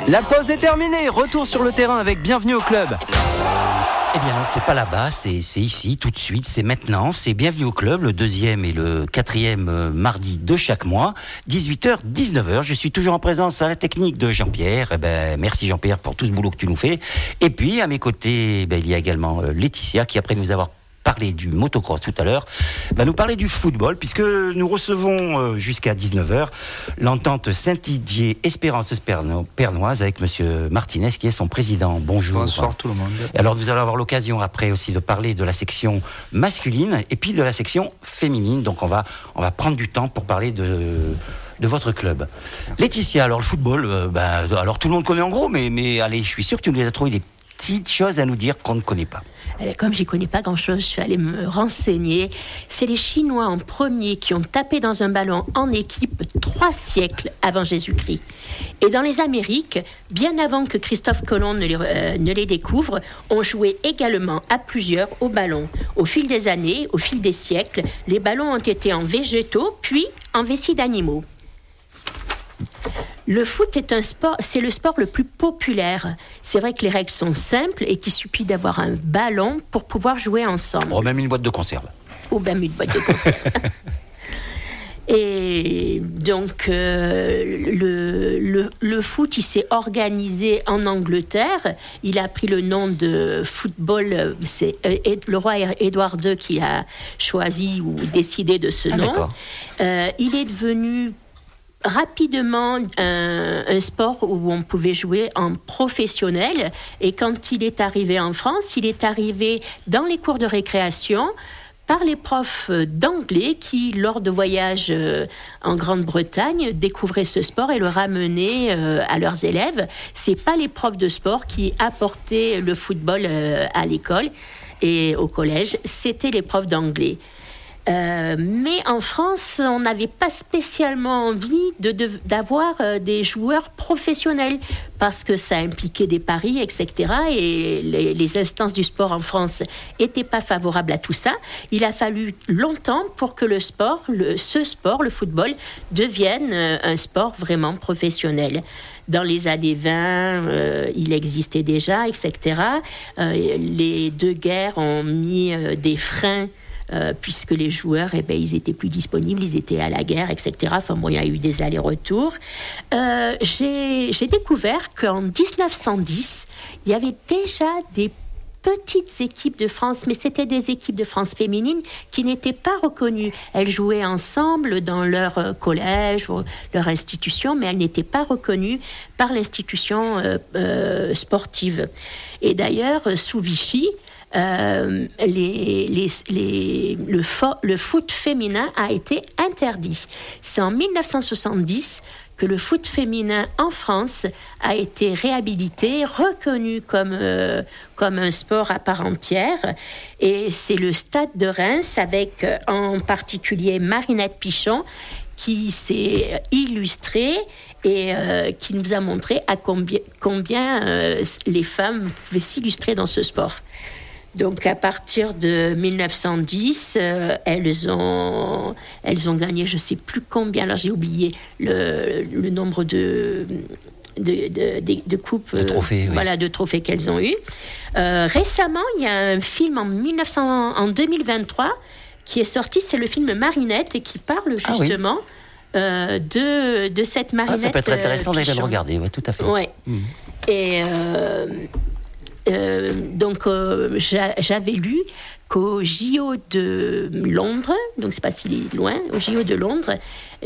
Speaker 1: La pause est terminée, retour sur le terrain avec Bienvenue au club.
Speaker 3: Eh bien non, c'est pas là-bas, c'est ici, tout de suite, c'est maintenant, c'est Bienvenue au club, le 2e et le 4e mardi de chaque mois, 18h, 19h. Je suis toujours en présence à la technique de Jean-Pierre. Eh ben, merci Jean-Pierre pour tout ce boulot que tu nous fais. Et puis, à mes côtés, il y a également Laetitia qui, après nous avoir parler du motocross tout à l'heure, va nous parler du football, puisque nous recevons jusqu'à 19h l'entente Saint-Didier-Espérance Pernoise avec Monsieur Martinez, qui est son président. Bonjour.
Speaker 12: Bonsoir tout le monde.
Speaker 3: Alors nous allons avoir l'occasion après aussi de parler de la section masculine et puis de la section féminine, donc on va prendre du temps pour parler de votre club. Laetitia, alors le football, alors tout le monde connaît en gros, mais allez, je suis sûr que tu nous as trouvé des petites choses à nous dire qu'on ne connaît pas.
Speaker 5: Comme j'y connais pas grand-chose, je suis allée me renseigner. C'est les Chinois en premier qui ont tapé dans un ballon en équipe 3 siècles avant Jésus-Christ. Et dans les Amériques, bien avant que Christophe Colomb ne les découvre, on jouait également à plusieurs au ballon. Au fil des années, au fil des siècles, les ballons ont été en végétaux, puis en vessie d'animaux. Le foot est c'est le sport le plus populaire. C'est vrai que les règles sont simples et qu'il suffit d'avoir un ballon pour pouvoir jouer ensemble.
Speaker 3: Ou même une boîte de conserve.
Speaker 5: Ou même une boîte de conserve. Et donc, le foot, il s'est organisé en Angleterre. Il a pris le nom de football. C'est le roi Édouard II qui a choisi ou décidé de ce nom. Il est devenu rapidement un sport où on pouvait jouer en professionnel. Et quand il est arrivé en France, il est arrivé dans les cours de récréation par les profs d'anglais qui, lors de voyages en Grande-Bretagne, découvraient ce sport et le ramenaient à leurs élèves. C'est pas les profs de sport qui apportaient le football à l'école et au collège, c'était les profs d'anglais. Mais en France, on n'avait pas spécialement envie d'avoir des joueurs professionnels parce que ça impliquait des paris, etc. Et les instances du sport en France n'étaient pas favorables à tout ça. Il a fallu longtemps pour que ce sport, le football, devienne un sport vraiment professionnel. Dans les années 20, il existait déjà, etc. Les deux guerres ont mis des freins puisque les joueurs, ils étaient plus disponibles, ils étaient à la guerre, etc. Enfin bon, il y a eu des allers-retours. J'ai découvert qu'en 1910, il y avait déjà des petites équipes de France, mais c'était des équipes de France féminines qui n'étaient pas reconnues. Elles jouaient ensemble dans leur collège ou leur institution, mais elles n'étaient pas reconnues par l'institution sportive. Et d'ailleurs, sous Vichy, le foot féminin a été interdit. C'est en 1970 que le foot féminin en France a été réhabilité, reconnu comme un sport à part entière. Et c'est le Stade de Reims, avec en particulier Marinette Pichon, qui s'est illustrée et qui nous a montré à combien les femmes pouvaient s'illustrer dans ce sport. Donc, à partir de 1910, elles ont gagné, je ne sais plus combien, alors j'ai oublié le nombre de coupes,
Speaker 3: de trophées,
Speaker 5: de trophées qu'elles ont eu. Récemment, il y a un film en 2023 qui est sorti, c'est le film Marinette, et qui parle justement de cette Marinette.
Speaker 3: Ça peut être intéressant d'aller le regarder, tout à fait.
Speaker 5: Ouais. Et donc j'avais lu qu'au JO de Londres, donc c'est pas si loin, au JO de Londres,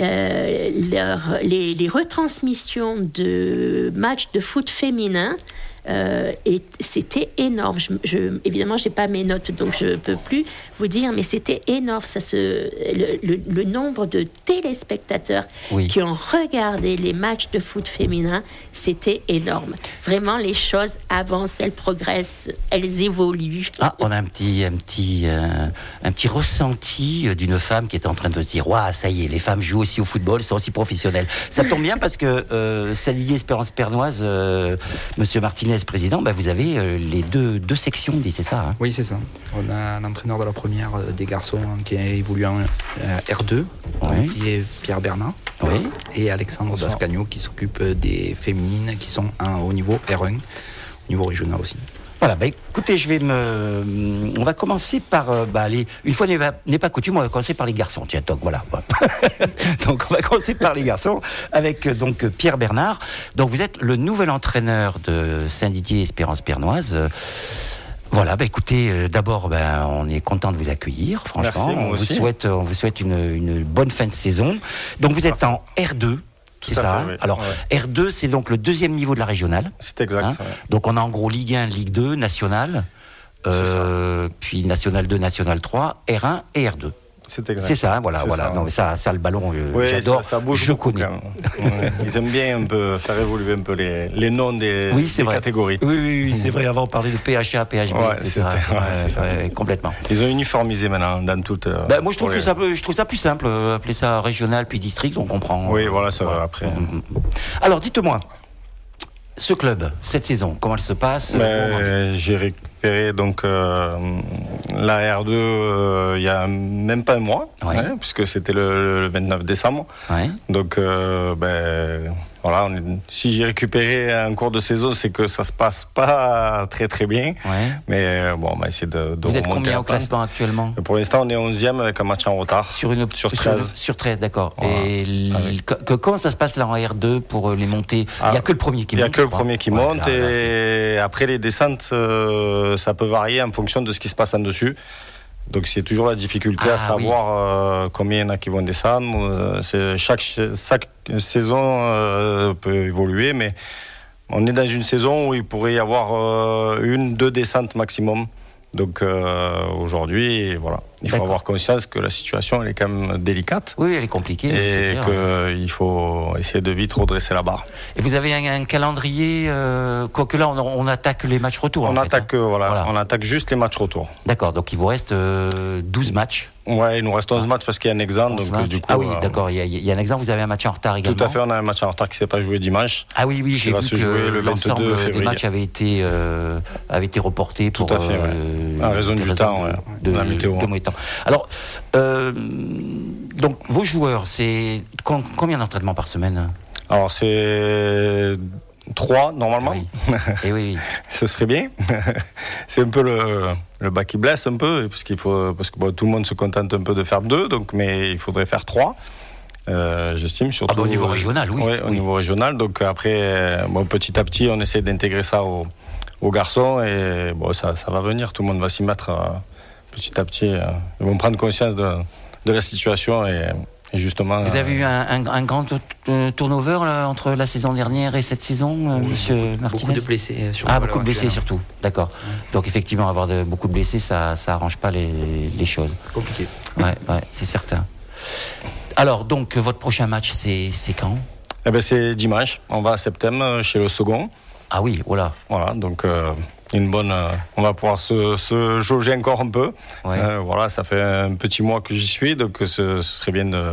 Speaker 5: les retransmissions de matchs de foot féminin, et c'était énorme. Évidemment, j'ai pas mes notes, donc je peux plus vous dire, mais c'était énorme. Le nombre de téléspectateurs qui ont regardé les matchs de foot féminin, c'était énorme. Vraiment, les choses avancent, elles progressent, elles évoluent.
Speaker 3: Ah, on a un petit ressenti d'une femme qui est en train de se dire, waouh, ça y est, les femmes jouent aussi au football, sont aussi professionnelles. Ça tombe bien parce que Saint-Didier-Espérance Pernoise, Monsieur Martinez, président, vous avez les deux sections, c'est ça,
Speaker 12: Oui, c'est ça. On a l'entraîneur de la première des garçons qui a évolué en R2, qui est Pierre Bernard, et Alexandre Dascagno qui s'occupe des féminines qui sont au niveau R1, au niveau régional aussi.
Speaker 3: Voilà, écoutez, on va commencer par, une fois n'est pas coutume, on va commencer par les garçons. Tiens, donc voilà. Donc on va commencer par les garçons avec donc Pierre Bernard. Donc vous êtes le nouvel entraîneur de Saint-Didier Espérance Pernoise. Voilà, écoutez, d'abord, on est content de vous accueillir, franchement.
Speaker 13: Merci,
Speaker 3: on vous souhaite une bonne fin de saison. Donc vous êtes en R2. C'est ça.
Speaker 13: Oui.
Speaker 3: Alors, R2, c'est donc le deuxième niveau de la régionale.
Speaker 13: C'est exact.
Speaker 3: Donc, on a en gros Ligue 1, Ligue 2, Nationale, puis National 2, National 3, R1 et R2.
Speaker 13: C'est exact.
Speaker 3: C'est ça, voilà.
Speaker 13: Ça.
Speaker 3: Non, mais ça, le ballon, j'adore.
Speaker 13: Ça bouge
Speaker 3: je
Speaker 13: beaucoup,
Speaker 3: connais.
Speaker 13: Ils aiment bien un peu faire évoluer un peu les noms des catégories.
Speaker 3: Oui, c'est vrai. Avant, on parlait de PHA, PHB, etc.
Speaker 13: C'est ça.
Speaker 3: Complètement.
Speaker 13: Ils ont uniformisé maintenant dans toute.
Speaker 3: Moi, je trouve ça plus simple. Appeler ça régional puis district, on comprend.
Speaker 13: Oui, voilà, ça va après.
Speaker 3: Alors, dites-moi. Ce club, cette saison, comment elle se passe?
Speaker 13: J'ai récupéré donc la R2 il y a même pas un mois, puisque c'était le 29 décembre. Donc voilà, si j'ai récupéré un cours de saison, c'est que ça se passe pas très très bien. Mais on va essayer de
Speaker 3: Vous êtes combien au classement actuellement?
Speaker 13: Pour l'instant, on est 11e avec un match en retard. Sur 13.
Speaker 3: Sur 13, d'accord. Et comment ça se passe là en R2 pour les montées? Il n'y a que le premier qui monte.
Speaker 13: Il n'y a que le premier qui monte. Et après, les descentes, ça peut varier en fonction de ce qui se passe en dessus. Donc c'est toujours la difficulté à savoir combien il y en a qui vont descendre. Chaque saison peut évoluer, mais on est dans une saison où il pourrait y avoir 1-2 descentes maximum. Donc aujourd'hui, voilà, il faut avoir conscience que la situation elle est quand même délicate.
Speaker 3: Oui, elle est compliquée.
Speaker 13: Et qu'il faut essayer de vite redresser la barre.
Speaker 3: Et vous avez un calendrier, quoique là on attaque les matchs retour.
Speaker 13: On attaque juste les matchs retour.
Speaker 3: D'accord, donc il vous reste 12 matchs.
Speaker 13: Ouais, il nous reste 11 matchs parce qu'il y a un examen. Donc, du coup,
Speaker 3: d'accord, il y a un examen, vous avez un match en retard également.
Speaker 13: Tout à fait, on a un match en retard qui ne s'est pas joué dimanche.
Speaker 3: Ah oui, j'ai vu que l'ensemble des matchs avait été reporté pour
Speaker 13: en raison du temps, de la météo.
Speaker 3: Alors, donc vos joueurs, c'est combien d'entraînements par semaine?
Speaker 13: Alors c'est 3 normalement.
Speaker 3: Et oui.
Speaker 13: Ce serait bien. C'est un peu le bas qui blesse un peu parce que tout le monde se contente un peu de faire 2, mais il faudrait faire 3. J'estime surtout
Speaker 3: au niveau régional, oui.
Speaker 13: Au niveau régional. Donc après, petit à petit, on essaie d'intégrer ça aux garçons et ça va venir. Tout le monde va s'y mettre petit à petit. Ils vont prendre conscience de la situation et justement.
Speaker 3: Vous avez eu un grand turnover là, entre la saison dernière et cette saison, monsieur Martinez?
Speaker 12: Beaucoup de blessés.
Speaker 3: Beaucoup de blessés surtout. D'accord. Donc effectivement, avoir beaucoup de blessés, ça arrange pas les choses.
Speaker 12: Compliqué.
Speaker 3: Ouais, c'est certain. Alors donc votre prochain match, c'est quand?
Speaker 13: C'est dimanche. On va à Septem chez le second.
Speaker 3: Ah oui, voilà.
Speaker 13: Voilà, donc on va pouvoir se jauger encore un peu. Voilà, ça fait un petit mois que j'y suis, donc ce serait bien de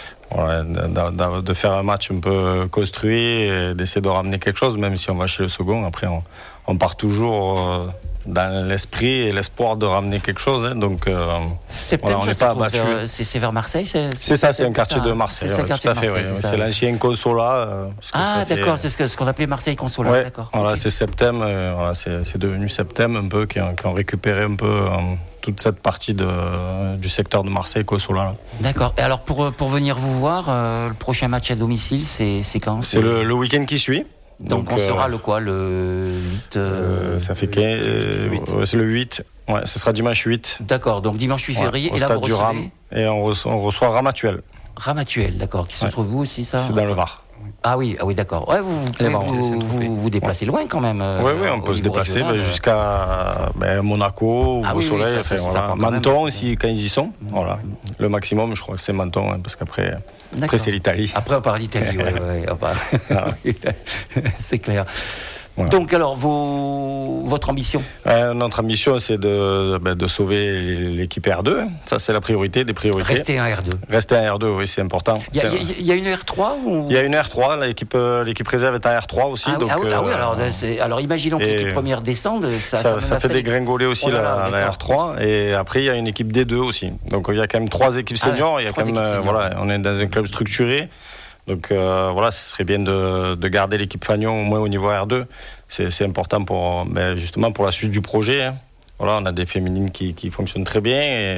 Speaker 13: faire un match un peu construit et d'essayer de ramener quelque chose, même si on va chez le second. Après, on part toujours dans l'esprit et l'espoir de ramener quelque chose. Donc,
Speaker 3: on n'est pas abattu. C'est vers Marseille?
Speaker 13: C'est ça, c'est un quartier de Marseille. Tout à fait, c'est l'ancien Consolat.
Speaker 3: D'accord, c'est ce qu'on appelait Marseille Consolat.
Speaker 13: Ouais,
Speaker 3: d'accord.
Speaker 13: Voilà, c'est Septem. C'est devenu Septem un peu, qui ont récupéré un peu toute cette partie du secteur de Marseille Consolat.
Speaker 3: D'accord. Et alors, pour venir vous voir, le prochain match à domicile, c'est quand?
Speaker 13: C'est le week-end qui suit.
Speaker 3: Donc on sera le 8
Speaker 13: ça fait c'est le 8. Ouais, ce sera dimanche 8.
Speaker 3: D'accord, donc dimanche 8 février.
Speaker 13: Au stade du Ram. Et on reçoit Ramatuel.
Speaker 3: Ramatuel, d'accord. Qui se trouve où aussi, ça?
Speaker 13: C'est dans le Var.
Speaker 3: Ah oui, d'accord. Ouais, vous déplacez loin quand même.
Speaker 13: Oui, on peut se déplacer jusqu'à Monaco, au Soleil, Menton aussi quand ils y sont. Voilà. Le maximum, je crois que c'est Menton, parce qu'après c'est l'Italie.
Speaker 3: Après on part d'Italie, c'est clair.
Speaker 13: Voilà.
Speaker 3: Donc alors, votre ambition?
Speaker 13: Notre ambition, c'est de sauver l'équipe R2. Ça, c'est la priorité des priorités.
Speaker 3: Rester un R2.
Speaker 13: Rester un R2, oui, c'est important.
Speaker 3: Il y a une R3 ou...
Speaker 13: Il y a une R3. L'équipe réserve est un R3 aussi.
Speaker 3: Alors imaginons que l'équipe première descende.
Speaker 13: Ça fait dégringoler aussi la R3. Et après, il y a une équipe D2 aussi. Donc il y a quand même 3 équipes seniors. On est dans un club structuré. Donc ce serait bien de garder l'équipe Fagnon au moins au niveau R2. C'est important justement pour la suite du projet. Hein. Voilà, on a des féminines qui fonctionnent très bien. Et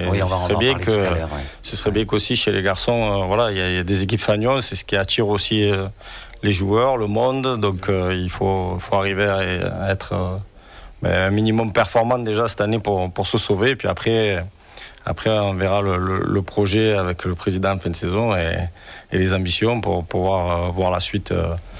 Speaker 13: ce serait bien qu'aussi chez les garçons, il y a des équipes Fagnon. C'est ce qui attire aussi les joueurs, le monde. Donc il faut arriver à être un minimum performant déjà cette année pour se sauver. Et puis après, on verra le projet avec le président en fin de saison et les ambitions pour pouvoir voir la suite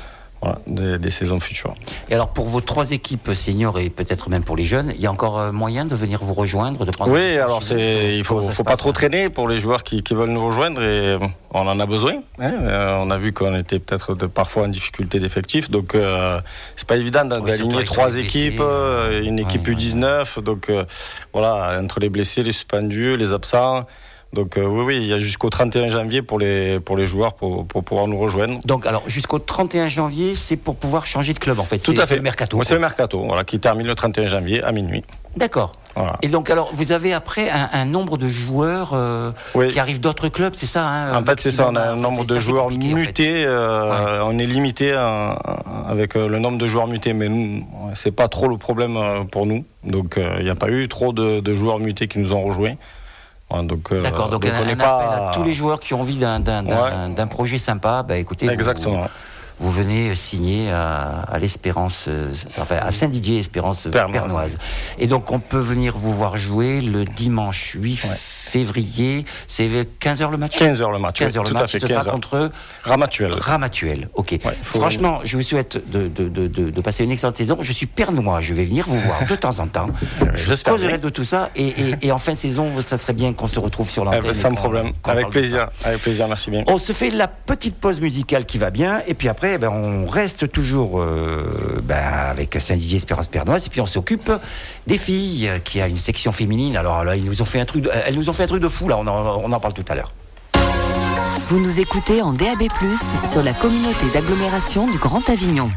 Speaker 13: des saisons futures.
Speaker 3: Et alors pour vos 3 équipes seniors et peut-être même pour les jeunes, il y a encore moyen de venir vous rejoindre, de prendre
Speaker 13: il faut pas trop traîner pour les joueurs qui veulent nous rejoindre et on en a besoin. Hein. On a vu qu'on était peut-être parfois en difficulté d'effectifs, donc c'est pas évident d'aligner 3 équipes, une équipe U19, donc entre les blessés, les suspendus, les absents. Donc il y a jusqu'au 31 janvier pour les joueurs pour pouvoir nous rejoindre.
Speaker 3: Donc alors jusqu'au 31 janvier, c'est pour pouvoir changer de club en fait.
Speaker 13: Tout à fait.
Speaker 3: C'est le mercato.
Speaker 13: C'est le mercato, qui termine le 31 janvier à minuit.
Speaker 3: D'accord. Voilà. Et donc alors vous avez après un nombre de joueurs qui arrivent d'autres clubs, c'est ça
Speaker 13: En fait c'est ça, on a un nombre de joueurs mutés, on est limité avec le nombre de joueurs mutés, mais nous, c'est pas trop le problème pour nous. Donc il n'y a pas eu trop de joueurs mutés qui nous ont rejoints.
Speaker 3: D'accord, donc on n'est pas appel à tous les joueurs qui ont envie d'un projet sympa. Écoutez,
Speaker 13: exactement.
Speaker 3: Vous venez signer à l'Espérance, à Saint-Didier, Espérance Pernoise. Et donc on peut venir vous voir jouer le dimanche 8 février, c'est 15h le match
Speaker 13: 15h le match,
Speaker 3: 15h le match, ce sera contre Ramatuelle, ok. Franchement, je vous souhaite de passer une excellente saison. Je suis pernois, je vais venir vous voir de temps en temps. Je causerai de tout ça et en fin de saison, ça serait bien qu'on se retrouve sur l'antenne.
Speaker 13: Sans problème, avec plaisir, merci bien.
Speaker 3: On se fait la petite pause musicale qui va bien et puis après, on reste toujours avec Saint-Didier Espérance Pernoise et puis on s'occupe des filles qui a une section féminine. Alors là, elles nous ont fait un truc de fou, là, on en parle tout à l'heure.
Speaker 14: Vous nous écoutez en DAB+, sur la communauté d'agglomération du Grand Avignon.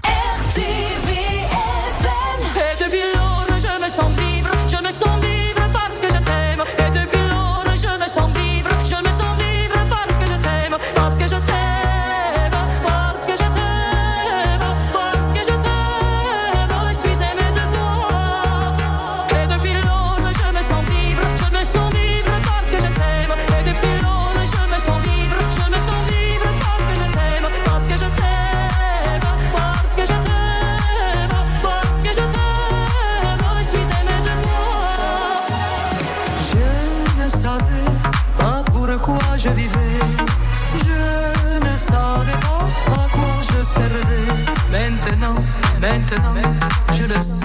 Speaker 2: Et depuis lors, je me sens vivre parce que je t'aime. Et depuis lors, je me sens vivre parce que je t'aime, parce que je t'aime. Je vivais, je ne savais pas à quoi je servais. Maintenant, je le sais.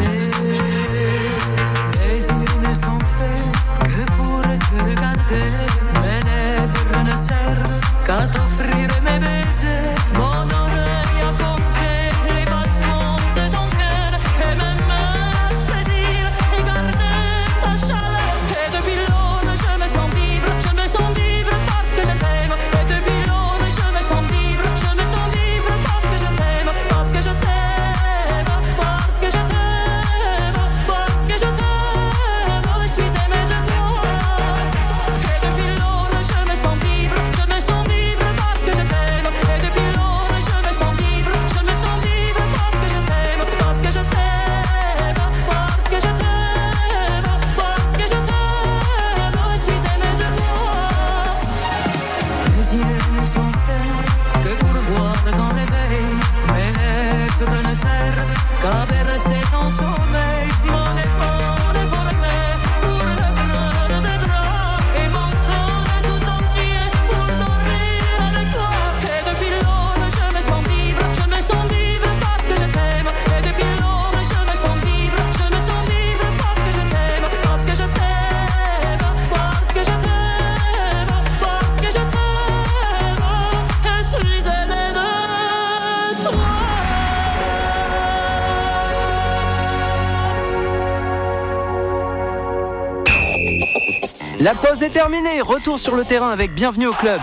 Speaker 2: Les yeux ne sont faits que pour te regarder. Mes lèvres ne servent qu'à t'offrir mes baisers. Mon oreille a compté les battements de ton cœur et même à saisir et garder ta chaleur. Et depuis lors, je me sens vivre parce que je t'aime. Et depuis lors, je me sens vivre parce que je t'aime, parce que je t'aime, parce que je t'aime, parce que je t'aime. Je suis aimé de toi. Et depuis lors, je me sens vivre parce que je t'aime. Et depuis lors, je me sens vivre parce que je t'aime, parce que je t'aime, parce que je t'aime, parce que je t'aime. Je suis aimé de toi. Les yeux ne sont faits que pour voir ton réveil. Mes lèvres ne servent qu'à bercer ton sommeil. Mon épaule est formée pour le prendre tes bras et mon corps est tout entier pour dormir avec toi. Et depuis lors, je me sens vivre parce que je t'aime. Et depuis lors, je me sens vivre parce que je t'aime, parce que je t'aime, parce que je t'aime, parce que je t'aime. Je suis aimé de toi.
Speaker 1: La pause est terminée, retour sur le terrain avec Bienvenue au club.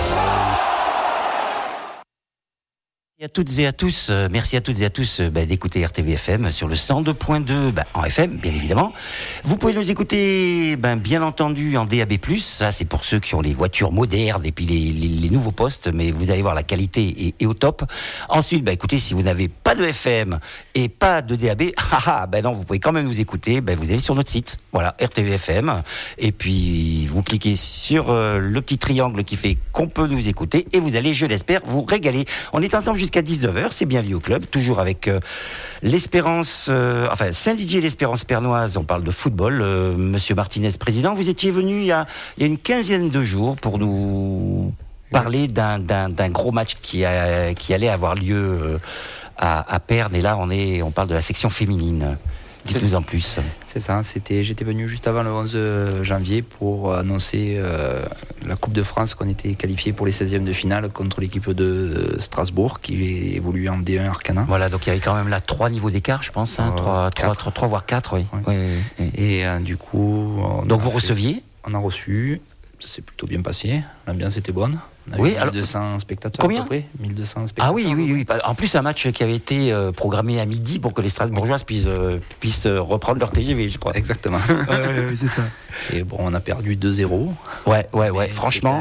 Speaker 3: Merci à toutes et à tous, merci à toutes et à tous d'écouter RTV FM sur le 102.2 en FM, bien évidemment. Vous pouvez nous écouter, bien entendu, en DAB+. Ça, c'est pour ceux qui ont les voitures modernes et puis les nouveaux postes, mais vous allez voir, la qualité est au top. Ensuite, écoutez, si vous n'avez pas de FM et pas de DAB, non, vous pouvez quand même nous écouter. Vous allez sur notre site, voilà, RTV FM, et puis vous cliquez sur le petit triangle qui fait qu'on peut nous écouter, et vous allez, je l'espère, vous régaler. On est ensemble jusqu'à 19h, c'est Bienvenue au club, toujours avec l'Espérance, Saint-Didier l'Espérance Pernoise, on parle de football. Monsieur Martinez, président, vous étiez venu il y a une quinzaine de jours pour nous parler d'un gros match qui allait avoir lieu à Pernes, et là on parle de la section féminine. Dites-nous en plus.
Speaker 12: C'est ça, j'étais venu juste avant le 11 janvier pour annoncer la Coupe de France, qu'on était qualifié pour les 16e de finale contre l'équipe de Strasbourg qui évolue en D1 Arcana.
Speaker 3: Voilà, donc il y avait quand même là 3 niveaux d'écart, je pense, 3 voire 4, oui.
Speaker 12: Ouais. Et du coup...
Speaker 3: Donc vous receviez ?
Speaker 12: On a reçu, ça s'est plutôt bien passé, l'ambiance était bonne. On a eu 1200 spectateurs.
Speaker 3: Combien ?
Speaker 12: À peu près 1200 spectateurs.
Speaker 3: Ah oui. En plus, un match qui avait été programmé à midi pour que les Strasbourgeoises puissent reprendre leur TGV, je crois.
Speaker 12: Exactement.
Speaker 3: Oui, c'est ça.
Speaker 12: Et bon, on a perdu 2-0.
Speaker 3: Ouais. Franchement,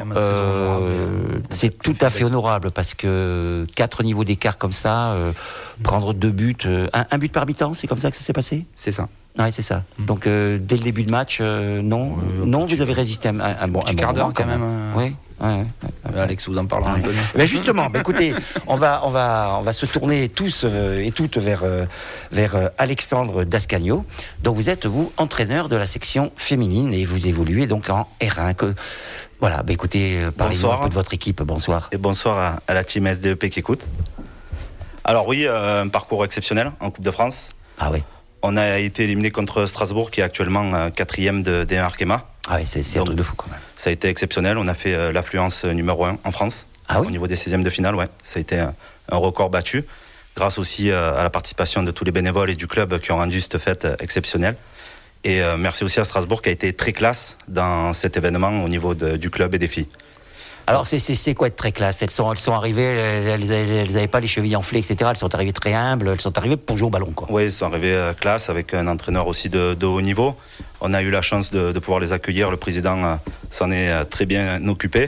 Speaker 3: c'est tout à fait honorable parce que 4 niveaux d'écart comme ça, prendre 2 buts, un but par mi-temps, c'est comme ça que ça s'est passé ?
Speaker 12: C'est ça.
Speaker 3: Oui, c'est ça. Donc, dès le début de match, non, vous avez résisté un bon
Speaker 12: quart d'heure quand même.
Speaker 3: Oui. Ouais.
Speaker 12: Alex vous en parlera un peu.
Speaker 3: Mais justement, écoutez, on va se tourner tous et toutes vers Alexandre Dascagno. Donc vous êtes entraîneur de la section féminine et vous évoluez donc en R1. Voilà, écoutez, parlez-nous un peu de votre équipe. Bonsoir.
Speaker 15: Et bonsoir à la team SDEP qui écoute. Alors oui, un parcours exceptionnel en Coupe de France.
Speaker 3: Ah oui.
Speaker 15: On a été éliminé contre Strasbourg, qui est actuellement 4e de D1 Arkema.
Speaker 3: Ah oui, c'est un truc de fou quand même.
Speaker 15: Ça a été exceptionnel. On a fait l'affluence numéro 1 en France.
Speaker 3: Ah oui.
Speaker 15: Au niveau des 16e de finale, ouais. Ça a été un record battu. Grâce aussi à la participation de tous les bénévoles et du club qui ont rendu cette fête exceptionnelle. Et merci aussi à Strasbourg qui a été très classe dans cet événement au niveau du club et des filles.
Speaker 3: Alors c'est quoi être très classe ? Elles sont arrivées, elles n'avaient pas les chevilles enflées, etc. Elles sont arrivées très humbles, elles sont arrivées pour jouer au ballon, quoi.
Speaker 15: Oui, elles sont arrivées classe avec un entraîneur aussi de haut niveau. On a eu la chance de pouvoir les accueillir. Le président s'en est très bien occupé.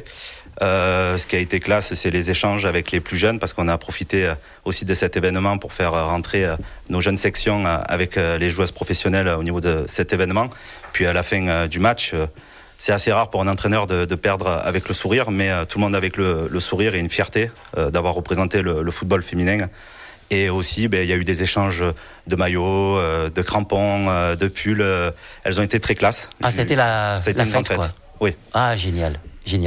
Speaker 15: Ce qui a été classe, c'est les échanges avec les plus jeunes, parce qu'on a profité aussi de cet événement pour faire rentrer nos jeunes sections avec les joueuses professionnelles au niveau de cet événement. Puis à la fin du match, c'est assez rare pour un entraîneur de perdre avec le sourire, mais tout le monde avec le sourire et une fierté d'avoir représenté le football féminin. Et aussi, il y a eu des échanges de maillots, de crampons, de pulls. Elles ont été très classes.
Speaker 3: Ah, c'était la fête, quoi.
Speaker 15: Oui.
Speaker 3: Ah, génial.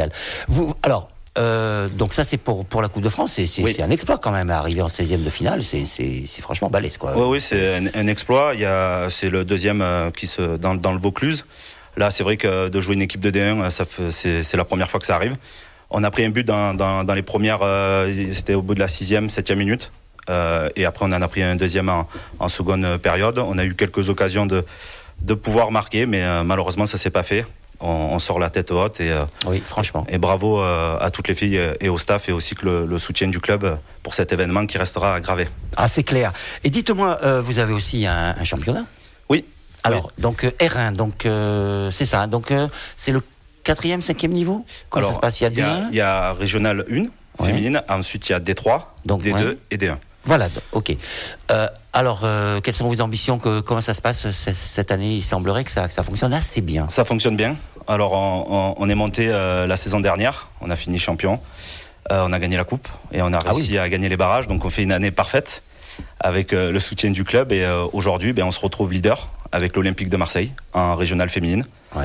Speaker 3: Alors, donc ça, c'est pour la Coupe de France. C'est un exploit quand même, arriver en 16e de finale. C'est franchement balèze, quoi.
Speaker 15: Oui, c'est un exploit. C'est le deuxième dans le Vaucluse. Là, c'est vrai que de jouer une équipe de D1, c'est la première fois que ça arrive. On a pris un but dans les premières, c'était au bout de la 6e, 7e minute. Et après, on en a pris un deuxième en seconde période. On a eu quelques occasions de pouvoir marquer, mais malheureusement, ça ne s'est pas fait. On sort la tête haute.
Speaker 3: Oui, franchement.
Speaker 15: Et bravo à toutes les filles et au staff, et aussi que le soutien du club pour cet événement qui restera gravé.
Speaker 3: Ah, c'est clair. Et dites-moi, vous avez aussi un championnat ?
Speaker 15: Oui.
Speaker 3: Alors, donc R1, donc c'est ça. Donc c'est le 4e, 5e niveau ? Comment ça se passe ? Il y a D1 ?
Speaker 15: Il y a Régional 1, féminine. Ensuite, il y a D3, donc, D2 et D1.
Speaker 3: Voilà, ok. Alors, quelles sont vos ambitions ? Comment ça se passe cette année ? Il semblerait que ça fonctionne assez bien.
Speaker 15: Ça fonctionne bien. Alors, on est monté la saison dernière. On a fini champion. On a gagné la coupe et on a réussi à gagner les barrages. Donc, on fait une année parfaite avec le soutien du club. Et aujourd'hui, on se retrouve leader avec l'Olympique de Marseille en régionale féminine,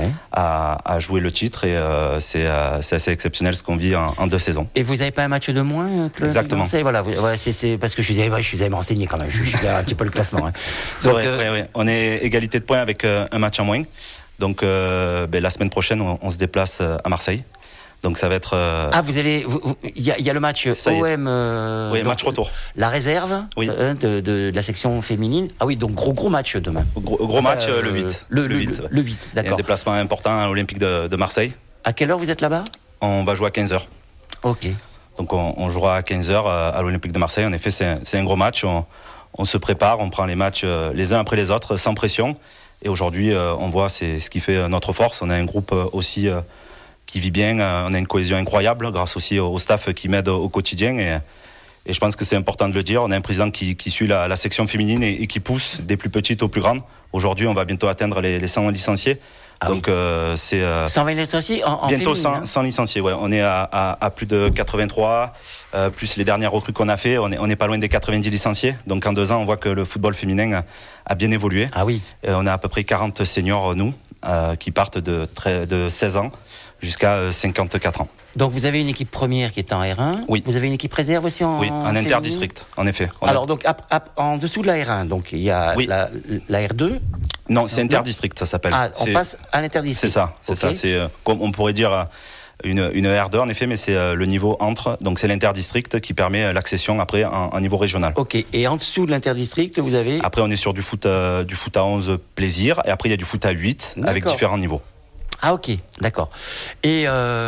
Speaker 15: à jouer le titre, et c'est assez exceptionnel ce qu'on vit en 2 saisons.
Speaker 3: Et vous n'avez pas un match de moins que
Speaker 15: Exactement.
Speaker 3: Marseille, voilà, c'est parce que je suis allé me renseigner quand même, je suis un petit peu le classement.
Speaker 15: C'est vrai, on est égalité de points avec un match en moins. Donc la semaine prochaine, on se déplace à Marseille. Donc ça va être...
Speaker 3: il y a le match OM...
Speaker 15: oui, match retour.
Speaker 3: La réserve de la section féminine. Ah oui, donc gros match demain.
Speaker 15: Gros match le 8.
Speaker 3: Le 8, d'accord.
Speaker 15: Il y a un déplacement important à l'Olympique de Marseille.
Speaker 3: À quelle heure vous êtes là-bas ?
Speaker 15: On va jouer à 15h.
Speaker 3: Ok.
Speaker 15: Donc on jouera à 15h à l'Olympique de Marseille. En effet, c'est un gros match. On se prépare, on prend les matchs les uns après les autres, sans pression. Et aujourd'hui, on voit, c'est ce qui fait notre force. On a un groupe aussi... qui vit bien, on a une cohésion incroyable grâce aussi au staff qui m'aide au quotidien et je pense que c'est important de le dire. On a un président qui suit la section féminine et qui pousse des plus petites aux plus grandes. Aujourd'hui, on va bientôt atteindre les 100 licenciés. Donc c'est
Speaker 3: 120 licenciés en
Speaker 15: bientôt
Speaker 3: féminine,
Speaker 15: 100 licenciés. Ouais, on est à plus de 83 plus les dernières recrues qu'on a fait. On est pas loin des 90 licenciés. Donc en 2 ans, on voit que le football féminin a bien évolué.
Speaker 3: Ah oui.
Speaker 15: On a à peu près 40 seniors nous qui partent de 16 ans jusqu'à 54 ans.
Speaker 3: Donc vous avez une équipe première qui est en R1.
Speaker 15: Oui.
Speaker 3: Vous avez une équipe réserve aussi en
Speaker 15: interdistrict, en effet.
Speaker 3: Alors donc en dessous de la R1, donc il y a la R2.
Speaker 15: Non, c'est interdistrict, ça s'appelle.
Speaker 3: Ah, on passe à l'interdistrict.
Speaker 15: C'est ça. C'est comme on pourrait dire une R2 en effet, mais c'est le niveau entre. Donc c'est l'interdistrict qui permet l'accession après en niveau régional.
Speaker 3: Ok. Et en dessous de l'interdistrict, vous avez.
Speaker 15: Après, on est sur du foot à 11 plaisir, et après il y a du foot à 8 avec différents niveaux.
Speaker 3: Ah ok, d'accord. Et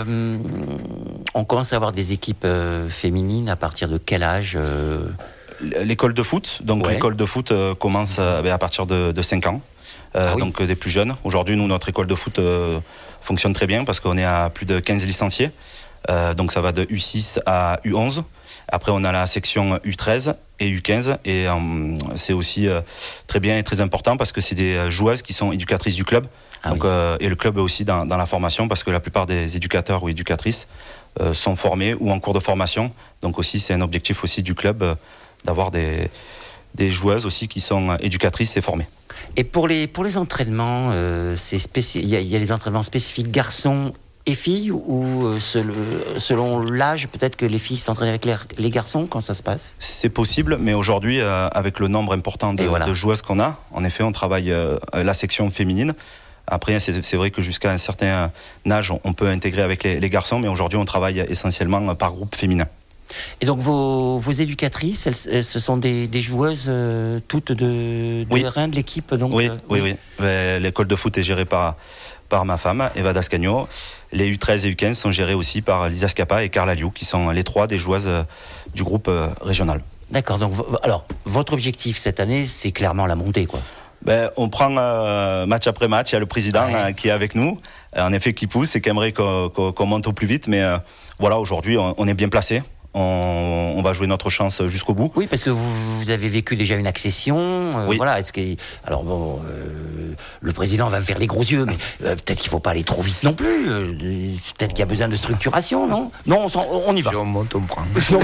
Speaker 3: on commence à avoir des équipes féminines à partir de quel âge
Speaker 15: L'école de foot. Donc l'école de foot commence à partir de 5 ans. Donc des plus jeunes. Aujourd'hui, nous, notre école de foot fonctionne très bien parce qu'on est à plus de 15 licenciés. Donc ça va de U6 à U11. Après, on a la section U13 et U15. Et c'est aussi très bien et très important parce que c'est des joueuses qui sont éducatrices du club. Et le club est aussi dans la formation parce que la plupart des éducateurs ou éducatrices sont formés ou en cours de formation. Donc aussi, c'est un objectif aussi du club d'avoir des joueuses aussi qui sont éducatrices et formées.
Speaker 3: Et pour les entraînements, il y a des entraînements spécifiques garçons et filles ou selon l'âge, peut-être que les filles s'entraînent avec les garçons, quand ça se passe ?
Speaker 15: C'est possible, mais aujourd'hui, avec le nombre important de joueuses qu'on a, en effet, on travaille la section féminine. Après, c'est vrai que jusqu'à un certain âge, on peut intégrer avec les garçons, mais aujourd'hui, on travaille essentiellement par groupe féminin.
Speaker 3: Et donc, vos éducatrices, ce sont des joueuses toutes de R1 de l'équipe donc,
Speaker 15: Oui. L'école de foot est gérée par ma femme, Eva Dascagno. Les U13 et U15 sont gérés aussi par Lisa Scapa et Carla Liu, qui sont les 3 des joueuses du groupe régional.
Speaker 3: D'accord. Donc, alors, votre objectif cette année, c'est clairement la montée, quoi.
Speaker 15: On prend match après match. Il y a le président qui est avec nous, en effet, qui pousse et qui aimerait qu'on monte au plus vite. Mais voilà, aujourd'hui, on est bien placé. On va jouer notre chance jusqu'au bout.
Speaker 3: Oui, parce que vous avez vécu déjà une accession. Voilà. Alors bon, le président va me faire les gros yeux, mais peut-être qu'il ne faut pas aller trop vite non plus. Peut-être qu'il y a besoin de structuration, non ? Non, on y va.
Speaker 12: Si on monte, on prend.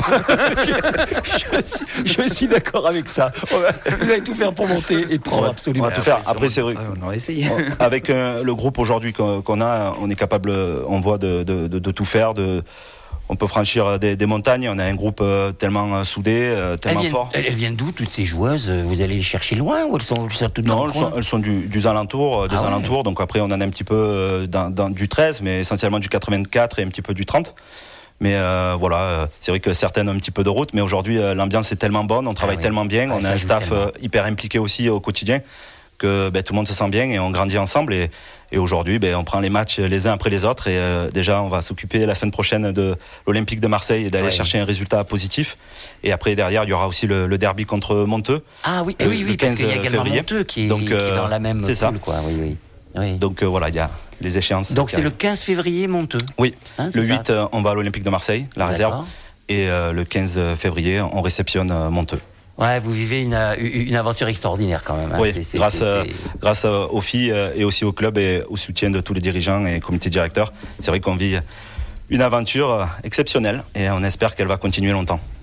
Speaker 3: Je suis d'accord avec ça. Vous allez tout faire pour monter et prendre absolument.
Speaker 15: On va tout faire. Après, c'est vrai.
Speaker 12: On aurait essayé.
Speaker 15: Avec le groupe aujourd'hui qu'on a, on est capable, on voit de tout faire. On peut franchir des montagnes. On a un groupe tellement soudé, tellement fort.
Speaker 3: Elles viennent d'où, toutes ces joueuses ? Vous allez les chercher loin ou elles sont toutes dans le coin ?
Speaker 15: Elles sont des alentours. Donc après, on en a un petit peu du 13, mais essentiellement du 84 et un petit peu du 30. Mais c'est vrai que certaines ont un petit peu de route. Mais aujourd'hui, l'ambiance est tellement bonne, on travaille tellement bien. On a un staff hyper impliqué aussi au quotidien que tout le monde se sent bien et on grandit ensemble. Et aujourd'hui, on prend les matchs les uns après les autres. Et déjà, on va s'occuper la semaine prochaine de l'Olympique de Marseille et d'aller chercher un résultat positif. Et après, derrière, il y aura aussi le derby contre Monteux.
Speaker 3: Ah oui, parce qu'il y a également Monteux qui est dans la même poule. Ça. Quoi. Oui.
Speaker 15: Donc voilà, il y a les échéances.
Speaker 3: Donc c'est le 15 février, Monteux.
Speaker 15: Oui, le 8, on va à l'Olympique de Marseille, la réserve. Et le 15 février, on réceptionne Monteux.
Speaker 3: Ouais, vous vivez une aventure extraordinaire quand même.
Speaker 15: Oui, grâce aux filles et aussi au club et au soutien de tous les dirigeants et comités directeurs. C'est vrai qu'on vit une aventure exceptionnelle et on espère qu'elle va continuer longtemps.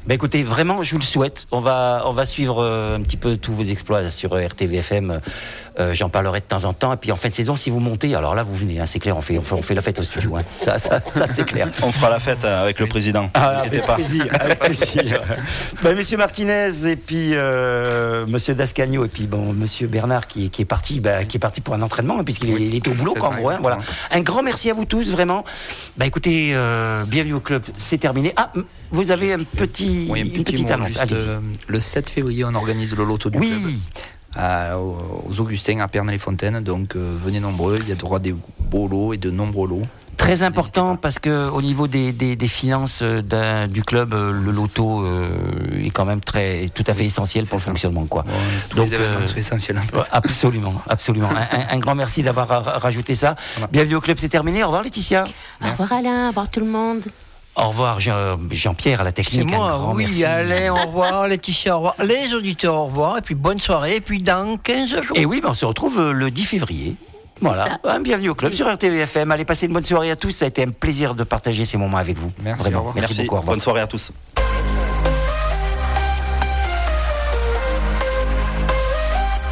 Speaker 3: Ben écoutez, vraiment, je vous le souhaite. On va suivre un petit peu tous vos exploits là, sur RTVFM. J'en parlerai de temps en temps. Et puis en fin de saison, si vous montez, alors là, vous venez. Hein, c'est clair, on fait la fête au studio. Hein. Ça, c'est clair.
Speaker 15: On fera la fête avec le président.
Speaker 3: Avec plaisir. Ben, Monsieur Martinez et puis Monsieur Dascagno et puis bon Monsieur Bernard qui est parti pour un entraînement hein, puisqu'il était au boulot. Quoi, en gros, hein, voilà. Un grand merci à vous tous, vraiment. Ben écoutez, bienvenue au club. C'est terminé. Ah, vous avez une petite annonce.
Speaker 12: Le 7 février, on organise le loto du club. Aux Augustins à Pernay-les-Fontaines, donc venez nombreux, il y a droit des beaux lots et de nombreux lots.
Speaker 3: Très important parce que au niveau des finances du club, le loto est quand même tout à fait essentiel pour le fonctionnement, quoi.
Speaker 12: Bon, tous les événements sont essentiels.
Speaker 3: Absolument. Un grand merci d'avoir rajouté ça. Voilà. Bienvenue au club, c'est terminé. Au revoir Laetitia.
Speaker 5: Au revoir Alain, au revoir tout le monde.
Speaker 3: Au revoir Jean-Pierre à la technique.
Speaker 4: C'est moi,
Speaker 3: un grand merci.
Speaker 4: Alain, au revoir, Laetitia, au revoir. Les auditeurs, au revoir. Et puis bonne soirée. Et puis dans 15 jours.
Speaker 3: Et oui, on se retrouve le 10 février. Voilà. Bienvenue au club sur RTVFM. Allez, passez une bonne soirée à tous. Ça a été un plaisir de partager ces moments avec vous.
Speaker 12: Merci.
Speaker 3: Vraiment. Merci beaucoup. Au revoir.
Speaker 15: Bonne soirée à tous.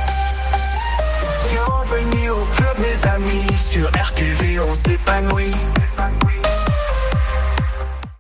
Speaker 2: Bienvenue au club, mes amis. Sur RTV, on s'épanouit.